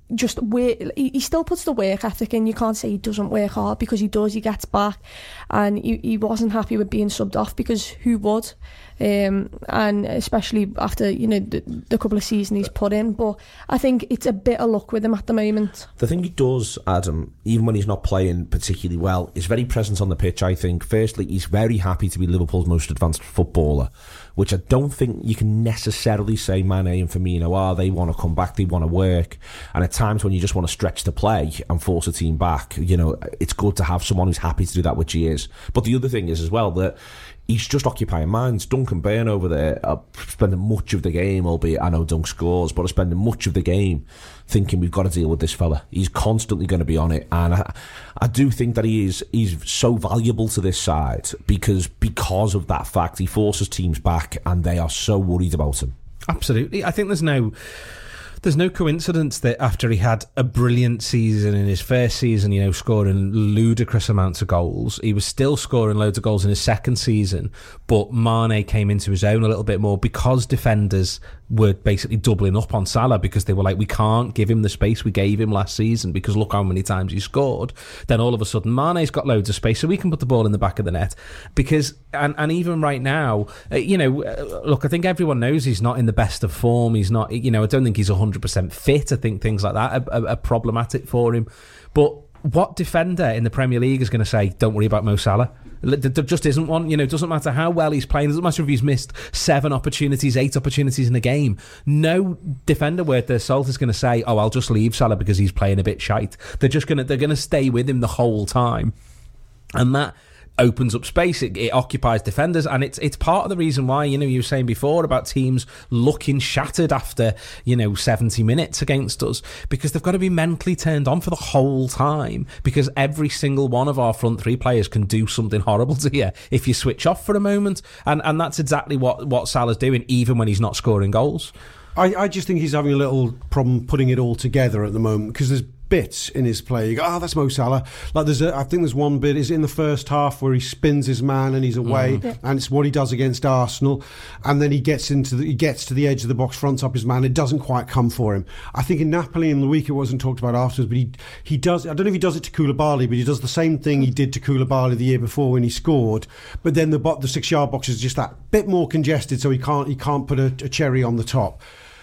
Speaker 5: just work, he, he still puts the work ethic in. You can't say he doesn't work hard, because he does. He gets back, and he, he wasn't happy with being subbed off, because who would? Um, and especially after, you know, the, the couple of seasons he's put in. But I think it's a bit of luck with him at the moment.
Speaker 2: The thing he does, Adam, even when he's not playing particularly well, is very present on the pitch, I think. Firstly, he's very happy to be Liverpool's most advanced footballer, which I don't think you can necessarily say Mane and Firmino are. They want to come back, they want to work, and at times when you just want to stretch the play and force a team back, you know, it's good to have someone who's happy to do that, which he is. But the other thing is as well that he's just occupying minds. Duncan Byrne over there uh, spending much of the game, albeit I know Dunk scores, but spending much of the game thinking we've got to deal with this fella. He's constantly going to be on it, and I, I do think that he is he's so valuable to this side because because of that fact. He forces teams back, and they are so worried about him.
Speaker 4: Absolutely. I think there's no... There's no coincidence that after he had a brilliant season in his first season, you know, scoring ludicrous amounts of goals, he was still scoring loads of goals in his second season, but Mane came into his own a little bit more because defenders were basically doubling up on Salah, because they were like, we can't give him the space we gave him last season because look how many times he scored. Then all of a sudden Mane's got loads of space, so we can put the ball in the back of the net. Because and, and even right now, uh, you know, uh, look, I think everyone knows he's not in the best of form. He's not, you know, I don't think he's one hundred percent fit. I think things like that are, are, are problematic for him. But what defender in the Premier League is going to say, don't worry about Mo Salah? There just isn't one. You know, it doesn't matter how well he's playing. It doesn't matter if he's missed seven opportunities, eight opportunities in a game. No defender worth their salt is going to say, oh, I'll just leave Salah because he's playing a bit shite. They're just going to, they're going to stay with him the whole time. And that opens up space, it, it occupies defenders, and it's it's part of the reason why, you know, you were saying before about teams looking shattered after, you know, seventy minutes against us, because they've got to be mentally turned on for the whole time, because every single one of our front three players can do something horrible to you if you switch off for a moment, and and that's exactly what, what Salah's doing, even when he's not scoring goals.
Speaker 3: I, I just think he's having a little problem putting it all together at the moment, because there's bits in his play. You go, oh, that's Mo Salah. Like there's, a, I think there's one bit is in the first half where he spins his man and he's away, mm. yeah. and it's what he does against Arsenal. And then he gets into, the, he gets to the edge of the box, fronts up his man. It doesn't quite come for him. I think in Napoli in the week it wasn't talked about afterwards, but he he does. I don't know if he does it to Koulibaly, but he does the same thing he did to Koulibaly the year before when he scored. But then the the six yard box is just that bit more congested, so he can't he can't put a, a cherry on the top.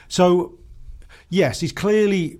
Speaker 3: So yes, he's clearly.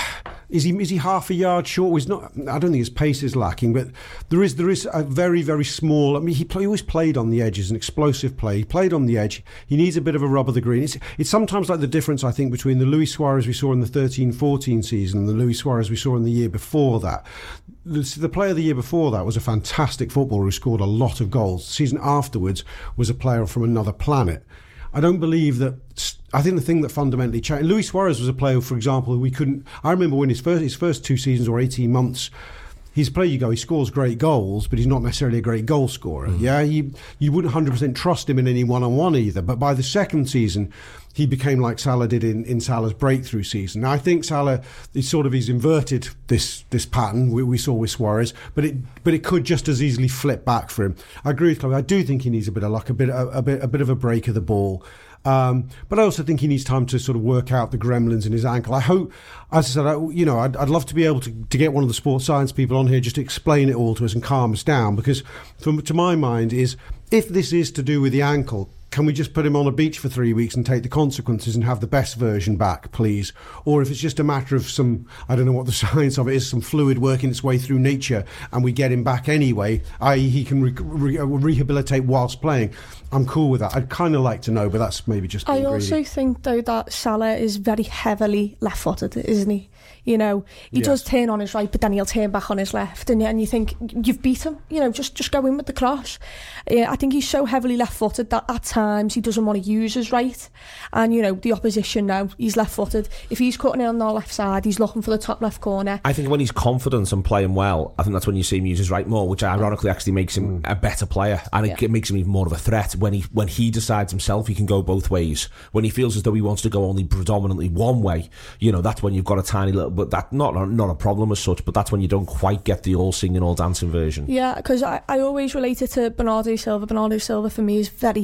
Speaker 3: Is he is he half a yard short? He's not. I don't think his pace is lacking, but there is there is a very very small. I mean, he, play, he always played on the edges, an explosive play. He played on the edge. He needs a bit of a rub of the green. It's it's sometimes like the difference, I think, between the Luis Suarez we saw in the thirteen fourteen season and the Luis Suarez we saw in the year before that. The, the player of the year before that was a fantastic footballer who scored a lot of goals. The season afterwards was a player from another planet. I don't believe that. I think the thing that fundamentally changed. Luis Suarez was a player, for example, who we couldn't. I remember when his first his first two seasons or eighteen months, he's a player you go, he scores great goals, but he's not necessarily a great goal scorer. Mm. Yeah, you you wouldn't one hundred percent trust him in any one on one either. But by the second season, he became like Salah did in, in Salah's breakthrough season. Now I think Salah, is sort of he's inverted this this pattern we, we saw with Suarez, but it but it could just as easily flip back for him. I agree with Chloe. I do think he needs a bit of luck, a bit a, a bit a bit of a break of the ball. Um, but I also think he needs time to sort of work out the gremlins in his ankle. I hope, as I said, I, you know, I'd, I'd love to be able to, to get one of the sports science people on here just to explain it all to us and calm us down, because from, to my mind is, if this is to do with the ankle, can we just put him on a beach for three weeks and take the consequences and have the best version back, please? Or if it's just a matter of some, I don't know what the science of it is, some fluid working its way through nature and we get him back anyway, that is he can re- re- rehabilitate whilst playing, I'm cool with that. I'd kind of like to know, but that's maybe just being
Speaker 5: I also
Speaker 3: greedy.
Speaker 5: think, though, that Salah is very heavily left-footed, isn't he? You know, he
Speaker 3: yes.
Speaker 5: does turn on his right, but then he'll turn back on his left, and and you think, you've beat him, you know, just, just go in with the cross. Yeah, I think he's so heavily left-footed that at times he doesn't want to use his right, and, you know, the opposition now, he's left-footed. If he's cutting it on the left side, he's looking for the top left corner.
Speaker 2: I think when he's confident and playing well, I think that's when you see him use his right more, which ironically actually makes him a better player, and it yeah. makes him even more of a threat. When he when he decides himself, he can go both ways. When he feels as though he wants to go only predominantly one way, you know, that's when you've got a tiny little, but that not not a problem as such, but that's when you don't quite get the all singing, all dancing version.
Speaker 5: Yeah, because I, I always relate it to Bernardo Silva. Bernardo Silva for me is very heavily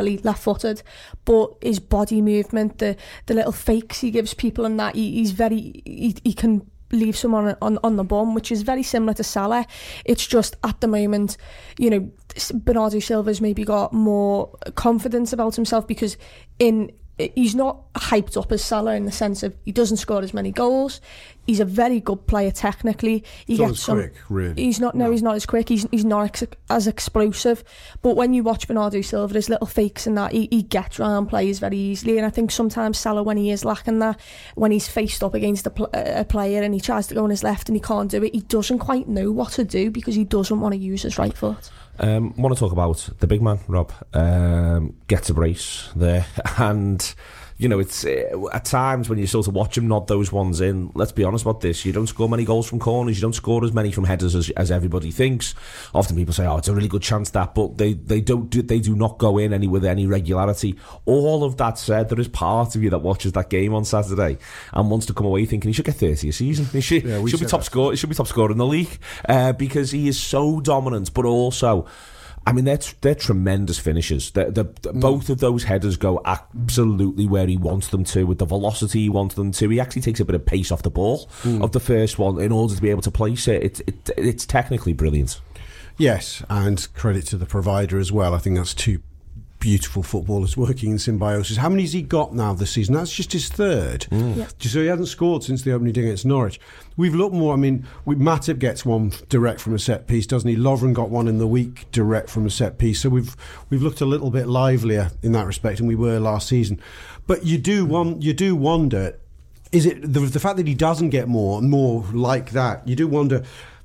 Speaker 5: naturally left-footed, but his body movement, the the little fakes he gives people, and that he, he's very he, he can leave someone on, on the bum, which is very similar to Salah. It's just at the moment, you know, Bernardo Silva's maybe got more confidence about himself because in he's not hyped up as Salah in the sense of he doesn't score as many goals. He's a very good player technically. He
Speaker 3: he's
Speaker 5: gets
Speaker 3: not as
Speaker 5: some,
Speaker 3: quick, really.
Speaker 5: He's not. No, no, he's not as quick. He's he's not ex- as explosive. But when you watch Bernardo Silva, his little fakes and that, he, he gets around players very easily. And I think sometimes Salah, when he is lacking that, when he's faced up against a, pl- a player and he tries to go on his left and he can't do it, he doesn't quite know what to do because he doesn't want to use his right foot.
Speaker 2: Um, want to talk about the big man, Rob. Um, gets a brace there, and you know, it's uh, at times when you sort of watch him nod those ones in, let's be honest about this, you don't score many goals from corners, you don't score as many from headers as, as everybody thinks. Often people say, oh, it's a really good chance that, but they, they don't do, they do not go in any with any regularity. All of that said, there is part of you that watches that game on Saturday and wants to come away thinking he should get thirty a season. He should, yeah, should be top scorer. He should be top scorer in the league uh, because he is so dominant, but also, I mean, they're, they're tremendous finishers. They're, they're, mm. Both of those headers go absolutely where he wants them to, with the velocity he wants them to. He actually takes a bit of pace off the ball mm. of the first one in order to be able to place it. It, it. It's technically brilliant.
Speaker 3: Yes, and credit to the provider as well. I think that's two beautiful footballers working in symbiosis. How many has he got now this season? That's just his third. Mm. Yeah. So he hasn't scored since the opening day against Norwich. We've looked more, I mean, we, Matip gets one direct from a set piece, doesn't he? Lovren got one in the week direct from a set piece. So we've we've looked a little bit livelier in that respect than we were last season. But you do one, you do wonder, is it the, the fact that he doesn't get more more like that? You do wonder,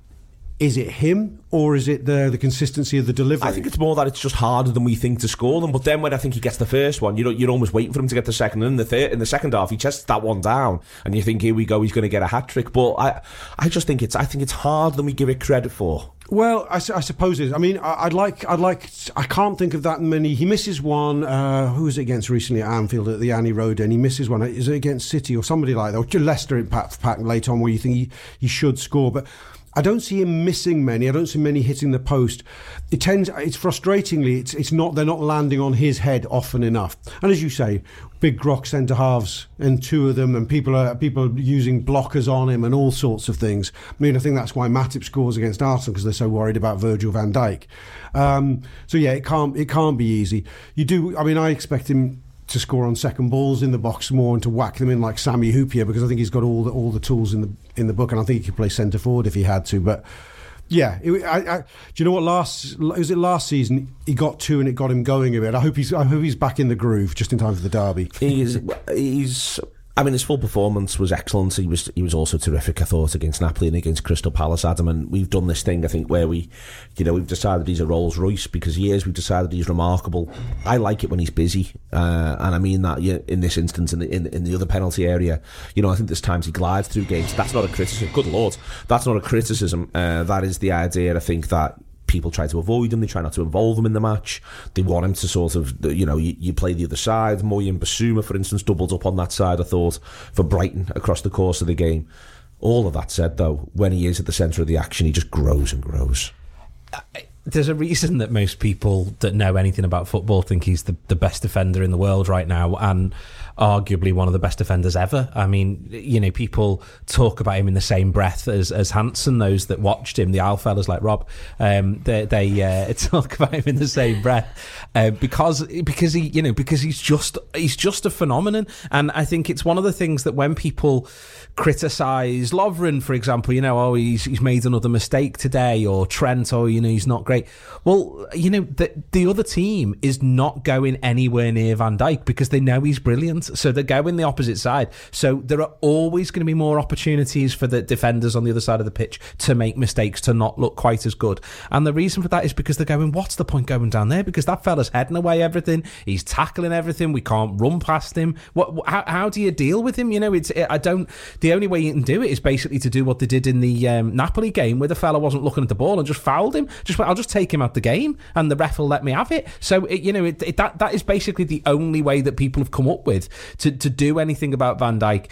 Speaker 3: is it him or is it the the consistency of the delivery?
Speaker 2: I think it's more that it's just harder than we think to score them. But then when I think he gets the first one, you know, you're almost waiting for him to get the second. And in the third, in the second half, he chests that one down, and you think, here we go, he's going to get a hat trick. But I, I just think it's I think it's harder than we give it credit for.
Speaker 3: Well, I, I suppose it is. I mean, I, I'd like, I'd like. I can't think of that many. He misses one. Uh, who was it against recently at Anfield at the Annie Road? And he misses one. Is it against City or somebody like that? Or Leicester in pack, pack late on, where you think he, he should score, but I don't see him missing many. I don't see many hitting the post. It tends. It's frustratingly. It's. It's not. They're not landing on his head often enough. And as you say, big Grock centre halves and two of them, and people are people using blockers on him and all sorts of things. I mean, I think that's why Matip scores against Arsenal, because they're so worried about Virgil van Dijk. Um, so yeah, it can't. It can't be easy. You do. I mean, I expect him to score on second balls in the box more and to whack them in like Sami Hyypiä, because I think he's got all the all the tools in the in the book, and I think he could play centre forward if he had to. But yeah, it, I, I, do you know what? Last was it last season he got two and it got him going a bit. I hope he's I hope he's back in the groove just in time for the derby.
Speaker 2: He's he's. I mean, his full performance was excellent. He was he was also terrific, I thought, against Napoli and against Crystal Palace, Adam. And we've done this thing, I think, where we, you know, we've decided he's a Rolls Royce because he is. We've decided he's remarkable. I like it when he's busy, uh, and I mean that yeah, in this instance, in the, in, in the other penalty area. You know, I think there's times he glides through games. That's not a criticism. Good Lord, that's not a criticism. Uh, that is the idea. I think that people try to avoid him, they try not to involve him in the match, they want him to sort of, you know, you, you play the other side. Moyem Basuma, for instance, doubled up on that side, I thought, for Brighton across the course of the game. All of that said, though, when he is at the centre of the action, he just grows and grows.
Speaker 4: There's a reason that most people that know anything about football think he's the, the best defender in the world right now, and arguably one of the best defenders ever. I mean, you know, people talk about him in the same breath as as Hansen. Those that watched him, the Isle fellas like Rob, um, they, they uh, talk about him in the same breath uh, because because he, you know, because he's just he's just a phenomenon. And I think it's one of the things that when people criticise Lovren, for example, you know, oh, he's he's made another mistake today, or Trent, oh, you know, he's not great. Well, you know, the the other team is not going anywhere near Van Dijk because they know he's brilliant. So they're going the opposite side. So there are always going to be more opportunities for the defenders on the other side of the pitch to make mistakes, to not look quite as good. And the reason for that is because they're going, what's the point going down there? Because that fella's heading away everything. He's tackling everything. We can't run past him. What? How, how do you deal with him? You know, it's. It, I don't. The only way you can do it is basically to do what they did in the um, Napoli game, where the fella wasn't looking at the ball and just fouled him. Just I'll just take him out the game, and the ref will let me have it. So it, you know, it, it, that that is basically the only way that people have come up with to, to do anything about Van Dijk.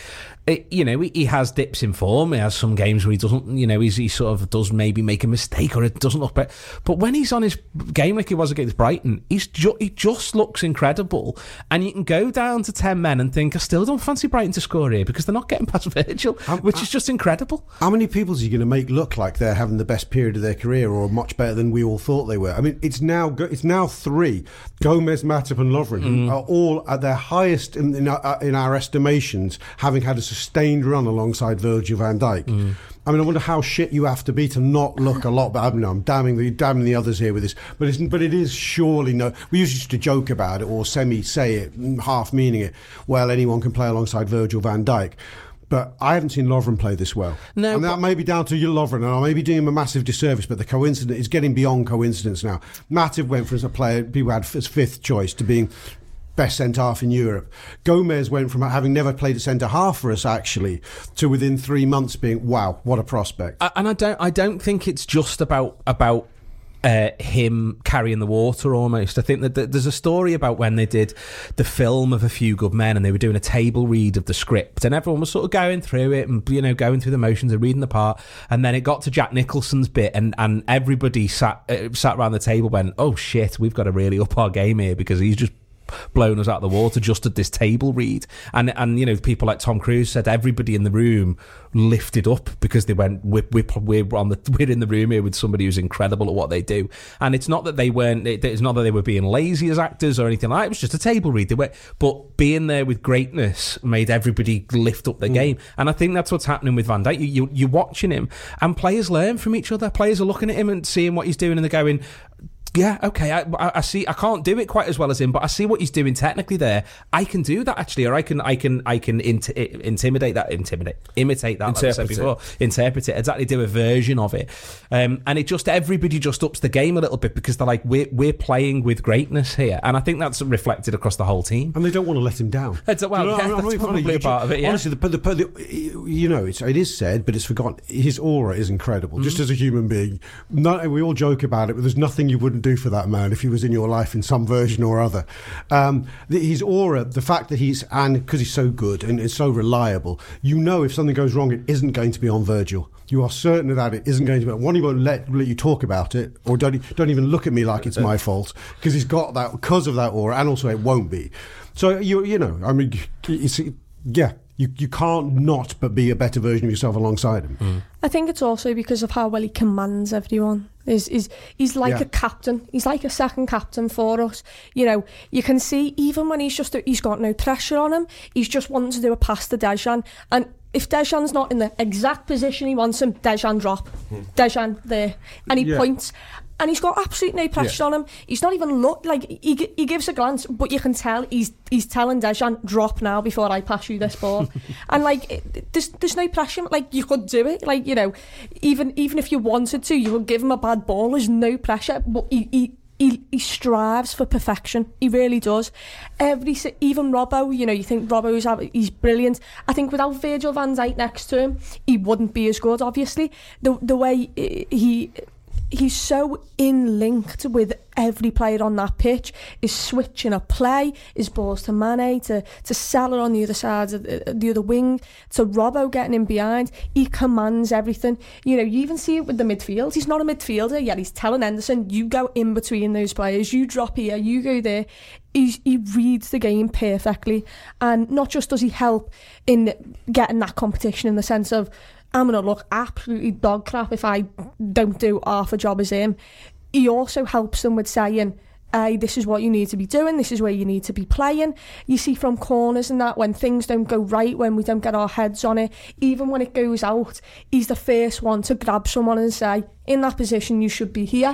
Speaker 4: it, you know, he, he has dips in form. He has some games where he doesn't, you know, he's, he sort of does maybe make a mistake or it doesn't look better. But when he's on his game like he was against Brighton, he's ju- he just looks incredible. And you can go down to ten men and think, I still don't fancy Brighton to score here because they're not getting past Virgil,
Speaker 3: I'm,
Speaker 4: which
Speaker 3: I,
Speaker 4: is just incredible.
Speaker 3: How many people is he going to make look like they're having the best period of their career or much better than we all thought they were? I mean, it's now it's now three. Gomez, Matip and Lovren mm. are all at their highest in, in, our, in our estimations, having had a sustained run alongside Virgil van Dijk. Mm. I mean, I wonder how shit you have to be to not look a lot. But I don't know, I'm damning the damning the others here with this. But it's, but it is surely no. We used to joke about it or semi say it, half meaning it. Well, anyone can play alongside Virgil van Dijk. But I haven't seen Lovren play this well. No, and that may be down to you, Lovren, and I may be doing him a massive disservice, but the coincidence is getting beyond coincidence now. Matip went from as a player people had as fifth choice to being best centre-half in Europe. Gomez went from having never played a centre-half for us, actually, to within three months being, wow, what a prospect.
Speaker 4: And I don't I don't think it's just about about... Uh, him carrying the water almost. I think that th- there's a story about when they did the film of A Few Good Men and they were doing a table read of the script and everyone was sort of going through it and, you know, going through the motions and reading the part, and then it got to Jack Nicholson's bit and, and everybody sat uh, sat around the table went, oh shit, we've got to really up our game here because he's just blown us out of the water just at this table read. And, and you know, people like Tom Cruise said everybody in the room lifted up because they went, we're, we're, we're, on the, we're in the room here with somebody who's incredible at what they do. And it's not that they weren't, it's not that they were being lazy as actors or anything like that. It was just a table read. They were, but being there with greatness made everybody lift up their mm. game. And I think that's what's happening with Van Dijk. You, you, you're watching him and players learn from each other. Players are looking at him and seeing what he's doing and they're going, yeah, okay, I, I see. I can't do it quite as well as him, but I see what he's doing technically there. I can do that actually, or I can, I can, I can int- intimidate that, intimidate, imitate that. Interpret like I said before, it. interpret it exactly, do a version of it, um, and it just everybody just ups the game a little bit because they're like, we're we're playing with greatness here, and I think that's reflected across the whole team.
Speaker 3: And they don't want to let him down.
Speaker 4: It's, well, you know, yeah, I'm, I'm that's probably funny. a part of it. Yeah.
Speaker 3: Honestly, the, the, the, you know, it's, it is said, but it's forgotten. His aura is incredible, mm-hmm. just as a human being. Not, we all joke about it, but there's nothing you wouldn't do for that man if he was in your life in some version or other. Um, the, his aura, the fact that he's, and because he's so good and it's so reliable, you know if something goes wrong, it isn't going to be on Virgil. You are certain of that it isn't going to be. One, he won't let, let you talk about it, or don't don't even look at me like it's my fault, because he's got that, because of that aura, and also it won't be. So, you you know, I mean, it's, yeah, you, you can't not but be a better version of yourself alongside him. Mm.
Speaker 5: I think it's also because of how well he commands everyone. Is is he's like yeah. a captain. He's like a second captain for us. You know, you can see even when he's just he's got no pressure on him. He's just wanting to do a pass to Dejan, and if Dejan's not in the exact position he wants him, Dejan drop, hmm. Dejan there, and he yeah. points. And he's got absolutely no pressure yeah. on him. He's not even look like he he gives a glance, but you can tell he's he's telling Dejan, drop now before I pass you this ball. And like it, there's there's no pressure. Like you could do it. Like, you know, even even if you wanted to, you would give him a bad ball. There's no pressure, but he. he He, he strives for perfection. He really does. Every even Robbo, you know, you think Robbo's he's brilliant. I think without Virgil van Dijk next to him, he wouldn't be as good. Obviously, the the way he he's so in linked with every player on that pitch, is switching a play, is balls to Mane, to, to Salah on the other side of the, the other wing, to Robbo getting in behind. He commands everything. You know, you even see it with the midfield. He's not a midfielder, yet he's telling Henderson, you go in between those players, you drop here, you go there. He's, he reads the game perfectly, and not just does he help in getting that competition in the sense of, I'm going to look absolutely dog crap if I don't do half a job as him. He also helps them with saying, hey, this is what you need to be doing, this is where you need to be playing. You see from corners and that, when things don't go right, when we don't get our heads on it, even when it goes out, he's the first one to grab someone and say, in that position you should be here.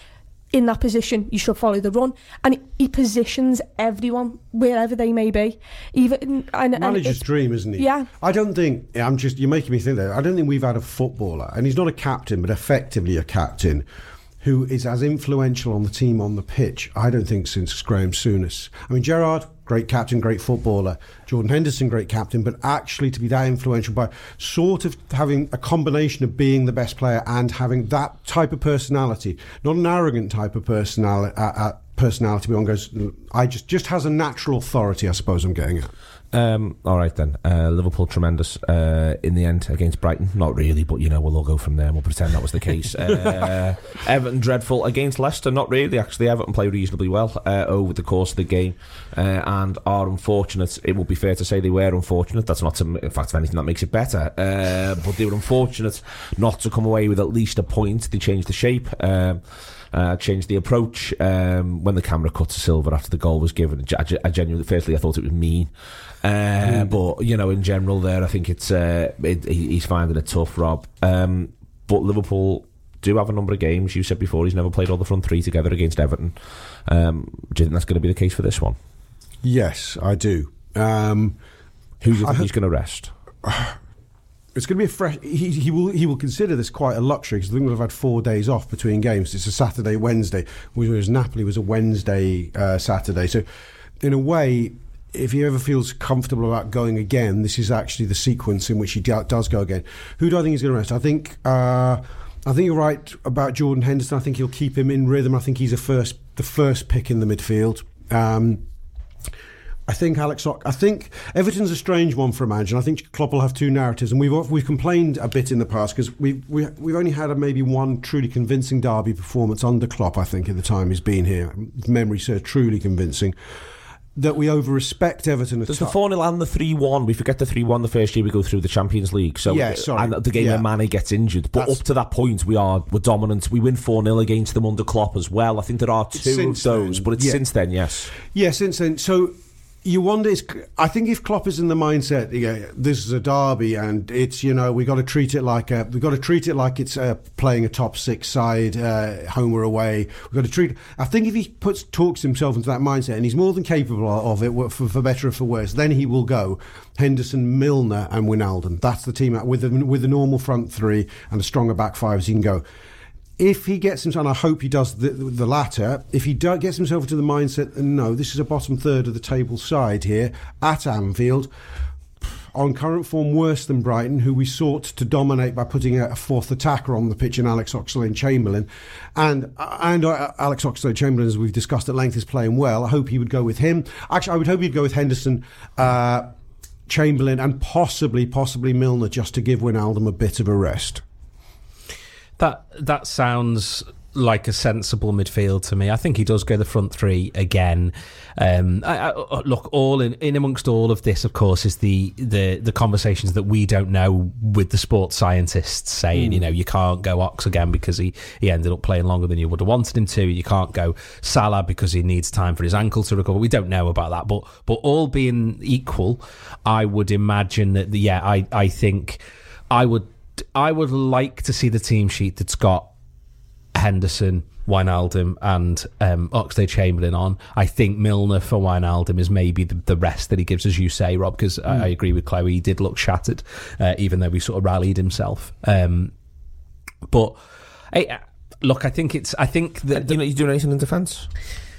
Speaker 5: In that position, you should follow the run, and he positions everyone wherever they may be. Even and,
Speaker 3: manager's dream, isn't he?
Speaker 5: Yeah.
Speaker 3: I don't think I'm just. You're making me think that. I don't think we've had a footballer, and he's not a captain, but effectively a captain, who is as influential on the team on the pitch. I don't think since Graham Souness. I mean, Gerrard, great captain, great footballer. Jordan Henderson, great captain, but actually to be that influential by sort of having a combination of being the best player and having that type of personality, not an arrogant type of personality, uh, uh, personality, but one goes, I just just has a natural authority, I suppose I'm getting at.
Speaker 2: Um, all right then. Uh, Liverpool tremendous uh, in the end against Brighton. Not really, but you know we'll all go from there and we'll pretend that was the case. uh, Everton dreadful against Leicester. Not really, actually. Everton play reasonably well uh, over the course of the game uh, and are unfortunate. It would be fair to say they were unfortunate. That's not, to, in fact, if anything, that makes it better. Uh, but they were unfortunate not to come away with at least a point. They changed the shape. Um, Uh, changed the approach um, when the camera cut to Silva after the goal was given. I, I genuinely, firstly, I thought it was mean, uh, mm. but you know, in general, there, I think it's uh, it, he's finding it tough, Rob. Um, but Liverpool do have a number of games. You said before he's never played all the front three together against Everton. Um, do you think that's going to be the case for this one?
Speaker 3: Yes, I do. Um,
Speaker 2: Who do you think I, he's going to rest?
Speaker 3: It's going to be a fresh. He, he will. He will consider this quite a luxury because I think we've had four days off between games. It's a Saturday, Wednesday, whereas Napoli was a Wednesday, uh, Saturday. So, in a way, if he ever feels comfortable about going again, this is actually the sequence in which he do, does go again. Who do I think he's going to rest? I think. Uh, I think you're right about Jordan Henderson. I think he'll keep him in rhythm. I think he's a first, the first pick in the midfield. Um, I think Alex. I think Everton's a strange one for a manager. I think Klopp will have two narratives, and we've we've complained a bit in the past because we've we, we've only had a maybe one truly convincing derby performance under Klopp. I think in the time he's been here, if memory serves, truly convincing. That we over respect Everton.
Speaker 2: There's the four nil and the three one. We forget the three one the first year we go through the Champions League. So
Speaker 3: yeah, sorry.
Speaker 2: And the game
Speaker 3: yeah.
Speaker 2: where Mane gets injured. But That's, up to that point, we are we're dominant. We win four nil against them under Klopp as well. I think there are two of those,
Speaker 3: then,
Speaker 2: but it's
Speaker 3: yeah.
Speaker 2: since then, yes.
Speaker 3: Yeah, since then. So. You wonder, I think if Klopp is in the mindset, yeah, this is a derby and it's, you know, we got to treat it like a, we got to treat it like it's uh, playing a top six side, uh, home or away. We've got to treat, I think if he puts, talks himself into that mindset and he's more than capable of it, for, for better or for worse, then he will go Henderson, Milner and Wijnaldum. That's the team with the, with the normal front three and a stronger back five as he can go. If he gets himself, and I hope he does the, the latter, if he do, gets himself into the mindset, no, this is a bottom third of the table side here at Anfield, on current form worse than Brighton, who we sought to dominate by putting a fourth attacker on the pitch in Alex Oxlade-Chamberlain. And, and uh, Alex Oxlade-Chamberlain, as we've discussed at length, is playing well. I hope he would go with him. Actually, I would hope he'd go with Henderson, uh, Chamberlain, and possibly, possibly Milner, just to give Wijnaldum a bit of a rest.
Speaker 4: That that sounds like a sensible midfield to me. I think he does go the front three again. Um, I, I, look, all in, in amongst all of this, of course, is the, the, the conversations that we don't know with the sports scientists saying, mm. you know, you can't go Ox again because he, he ended up playing longer than you would have wanted him to. You can't go Salah because he needs time for his ankle to recover. We don't know about that. But but all being equal, I would imagine that, the, yeah, I, I think I would... I would like to see the team sheet that's got Henderson, Wijnaldum and um, Oxlade-Chamberlain on. I think Milner for Wijnaldum is maybe the, the rest that he gives, as you say, Rob, because mm. I, I agree with Chloe. He did look shattered, uh, even though he sort of rallied himself. Um, but, hey, look, I think it's... I think that...
Speaker 2: Do you know he's doing anything in defence?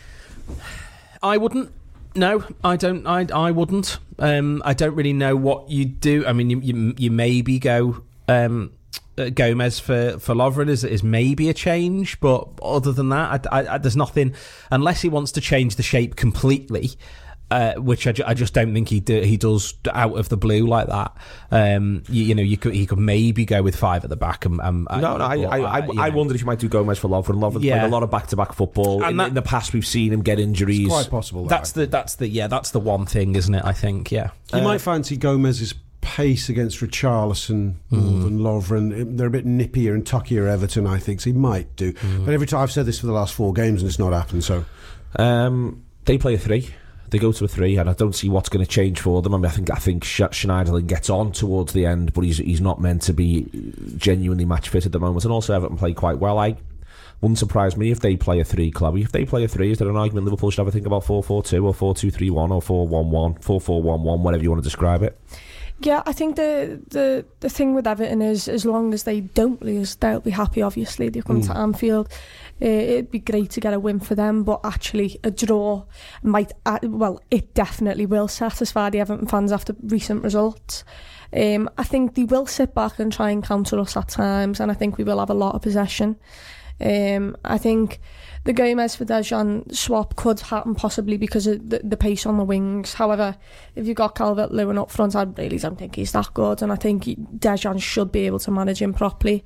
Speaker 4: I wouldn't. No, I don't. I I wouldn't. Um, I don't really know what you do. I mean, you you, you maybe go... Um, uh, Gomez for, for Lovren is is maybe a change, but other than that, I, I, I, there's nothing unless he wants to change the shape completely, uh, which I, ju- I just don't think he do, he does out of the blue like that. Um, you, you know, you could he could maybe go with five at the back. And, and
Speaker 2: no, no, I I, I, I wondered if you might do Gomez for Lovren. Lovren's
Speaker 4: yeah.
Speaker 2: played a lot of back to back football. In, that, in the past, we've seen him get injuries.
Speaker 3: It's quite possible. That,
Speaker 4: that's the that's the yeah that's the one thing, isn't it? I think yeah.
Speaker 3: You
Speaker 4: uh,
Speaker 3: might fancy Gomez's pace against Richarlison more mm. than Lovren. They're a bit nippier and tuckier Everton, I think, so he might do. Mm. But every time I've said this for the last four games and it's not happened, so...
Speaker 2: Um, they play a three. They go to a three, and I don't see what's going to change for them. I mean, I think I think Schneiderlin gets on towards the end, but he's he's not meant to be genuinely match fit at the moment. And also Everton play quite well. I wouldn't surprise me if they play a three, Chloe. If they play a three, is there an argument Liverpool should have a think about four four two or four two three one or four one one, four four one one, whatever you want to describe it?
Speaker 5: Yeah, I think the, the the thing with Everton is as long as they don't lose, they'll be happy, obviously. They come mm. to Anfield. Uh, it'd be great to get a win for them, but actually a draw might, uh, well, it definitely will satisfy the Everton fans after recent results. Um, I think they will sit back and try and counter us at times, and I think we will have a lot of possession. Um, I think the Gomez for Dejan swap could happen possibly because of the, the pace on the wings. However, if you've got Calvert-Lewin up front, I really don't think he's that good, and I think Dejan should be able to manage him properly.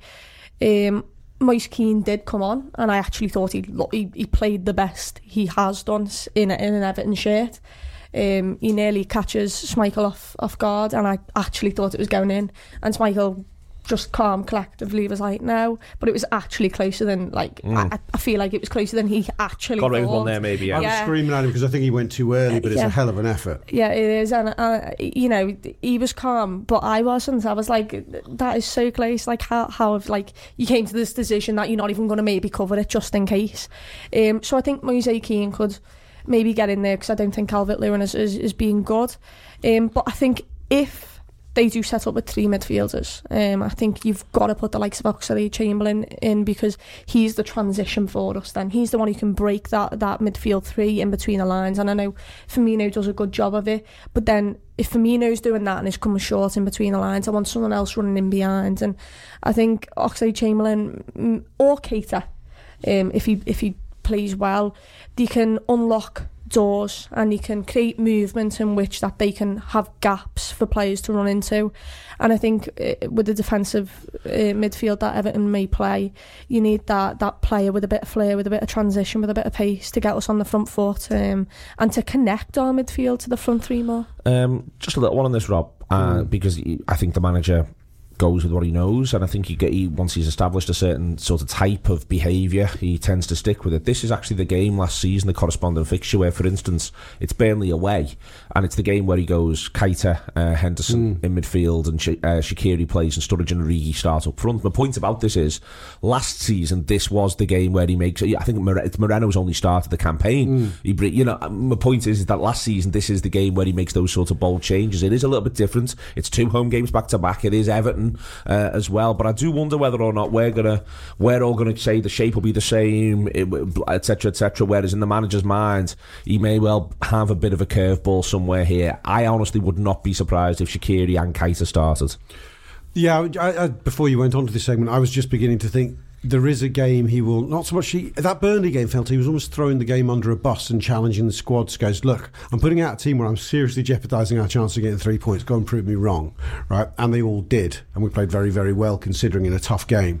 Speaker 5: Um, Moise Kean did come on, and I actually thought he he, he played the best he has done in, in an Everton shirt. Um, he nearly catches Schmeichel off, off guard, and I actually thought it was going in, and Schmeichel just calm, collectively was like, no, but it was actually closer than, like, mm. I, I feel like it was closer than he actually
Speaker 2: got away with
Speaker 5: thought.
Speaker 2: one there, maybe. Yeah.
Speaker 3: I was
Speaker 5: yeah.
Speaker 3: screaming at him because I think he went too early, but it's
Speaker 5: yeah.
Speaker 3: a hell of an effort.
Speaker 5: Yeah, it is, and uh, you know, he was calm, but I wasn't. I was like, that is so close. Like, how, how have, like, you came to this decision that you're not even going to maybe cover it just in case. Um, so I think Moise Kean could maybe get in there, because I don't think Calvert-Lewin is, is, is being good. Um, but I think if they do set up with three midfielders, um, I think you've got to put the likes of Oxlade-Chamberlain in, because he's the transition for us then. He's the one who can break that, that midfield three in between the lines, and I know Firmino does a good job of it, but then if Firmino's doing that and is coming short in between the lines, I want someone else running in behind. And I think Oxlade-Chamberlain or Keita, um, if he if he plays well, they can unlock doors and he can create movement in which that they can have gaps for players to run into. And I think uh, with the defensive uh, midfield that Everton may play, you need that that player with a bit of flair, with a bit of transition, with a bit of pace to get us on the front foot, um, and to connect our midfield to the front three more.
Speaker 2: Um, just a little one on this, Rob, uh, mm. because I think the manager goes with what he knows, and I think he get he, once he's established a certain sort of type of behaviour, he tends to stick with it. This is actually the game last season, the corresponding fixture, where, for instance, it's Burnley away, and it's the game where he goes Keita, uh, Henderson mm. in midfield, and Sh- uh, Shaqiri plays, and Sturridge and Origi start up front. My point about this is, last season this was the game where he makes. I think More- Moreno's only started the campaign. Mm. He, you know, my point is, is that last season this is the game where he makes those sort of bold changes. It is a little bit different. It's two home games back to back. It is Everton. Uh, as well, but I do wonder whether or not we're gonna we're all gonna say the shape will be the same, etc, etc. Whereas in the manager's mind, he may well have a bit of a curveball somewhere here. I honestly would not be surprised if Shaqiri and Keita started.
Speaker 3: Yeah, I, I, before you went on to this segment, I was just beginning to think there is a game he will not so much. He, that Burnley game felt he was almost throwing the game under a bus and challenging the squad to go, look, I'm putting out a team where I'm seriously jeopardising our chance of getting three points. Go and prove me wrong, right? And they all did, and we played very, very well considering in a tough game.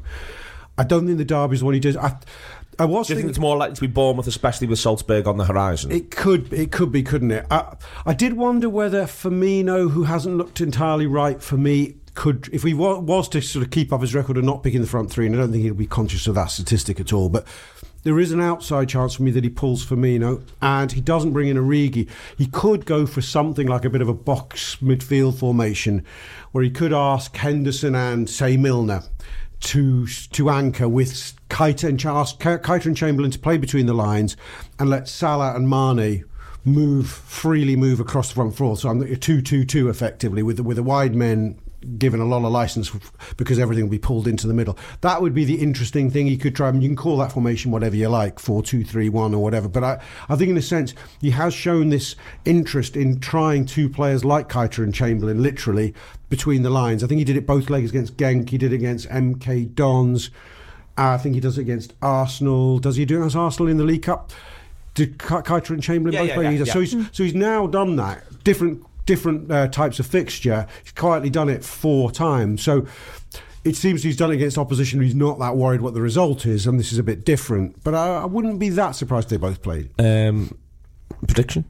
Speaker 3: I don't think the derby's the one he does. I, I was
Speaker 2: Do you
Speaker 3: thinking,
Speaker 2: think it's more likely to be Bournemouth, especially with Salzburg on the horizon?
Speaker 3: It could, it could be, couldn't it? I, I did wonder whether Firmino, who hasn't looked entirely right for me, could, if he wa- was to sort of keep up his record of not picking the front three, and I don't think he'll be conscious of that statistic at all, but there is an outside chance for me that he pulls Firmino and he doesn't bring in Origi. He could go for something like a bit of a box midfield formation where he could ask Henderson and, say, Milner to to anchor with Keita and, ask Keita and Chamberlain to play between the lines and let Salah and Mane move, freely move across the front four. So I'm a two two two effectively with, with the wide men given a lot of licence because everything will be pulled into the middle. That would be the interesting thing he could try. I mean, you can call that formation whatever you like, four two three one or whatever, but I, I think in a sense he has shown this interest in trying two players like Keita and Chamberlain literally between the lines. I think he did it both legs against Genk, he did it against M K Dons, uh, I think he does it against Arsenal. Does he do it against Arsenal in the League Cup? Did Keita and Chamberlain
Speaker 2: yeah,
Speaker 3: both
Speaker 2: yeah,
Speaker 3: play?
Speaker 2: yeah,
Speaker 3: so,
Speaker 2: yeah.
Speaker 3: He's, so he's now done that different different uh, types of fixture. He's quietly done it four times, so it seems he's done it against opposition who's not that worried what the result is, and this is a bit different, but I, I wouldn't be that surprised if they both played.
Speaker 2: Um, prediction?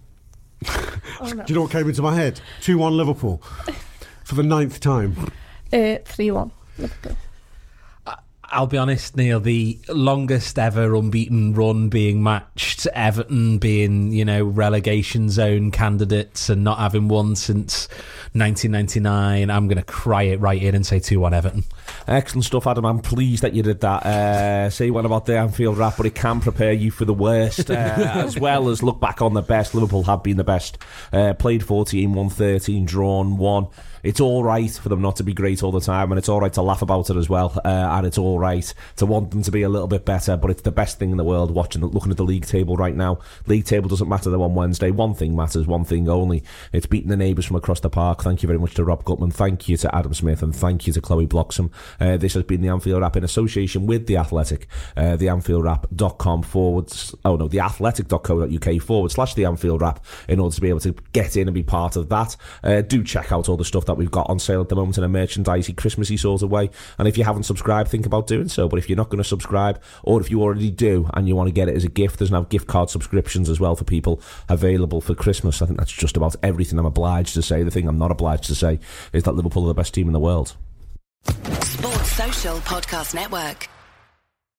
Speaker 5: Oh, no.
Speaker 3: Do you know what came into my head? two one Liverpool for the ninth time.
Speaker 5: Uh, three one Liverpool.
Speaker 4: I'll be honest, Neil, the longest ever unbeaten run being matched, Everton being, you know, relegation zone candidates and not having won since nineteen ninety-nine, I'm going to cry it right in and say two one Everton.
Speaker 2: Excellent stuff, Adam. I'm pleased that you did that. Uh, say what about the Anfield Wrap, but it can prepare you for the worst, uh, as well as look back on the best. Liverpool have been the best. Uh, played fourteen, won thirteen, drawn one. It's all right for them not to be great all the time, and it's all right to laugh about it as well, uh, and it's all right, to want them to be a little bit better, but it's the best thing in the world watching, looking at the league table right now. League table doesn't matter though on Wednesday. One thing matters, one thing only. It's beating the neighbours from across the park. Thank you very much to Rob Gutman. Thank you to Adam Smith, and thank you to Chloe Bloxham. Uh, this has been the Anfield Wrap in association with The Athletic. Uh, the Anfield Wrap dot com forward, oh no, the athletic dot co dot uk forward slash The Anfield Wrap in order to be able to get in and be part of that. Uh, do check out all the stuff that we've got on sale at the moment in a merchandisey, Christmassy sort of way. And if you haven't subscribed, think about doing so. But if you're not going to subscribe, or if you already do and you want to get it as a gift, there's now gift card subscriptions as well for people available for Christmas. I think that's just about everything I'm obliged to say. The thing I'm not obliged to say is that Liverpool are the best team in the world.
Speaker 1: Sports Social Podcast Network.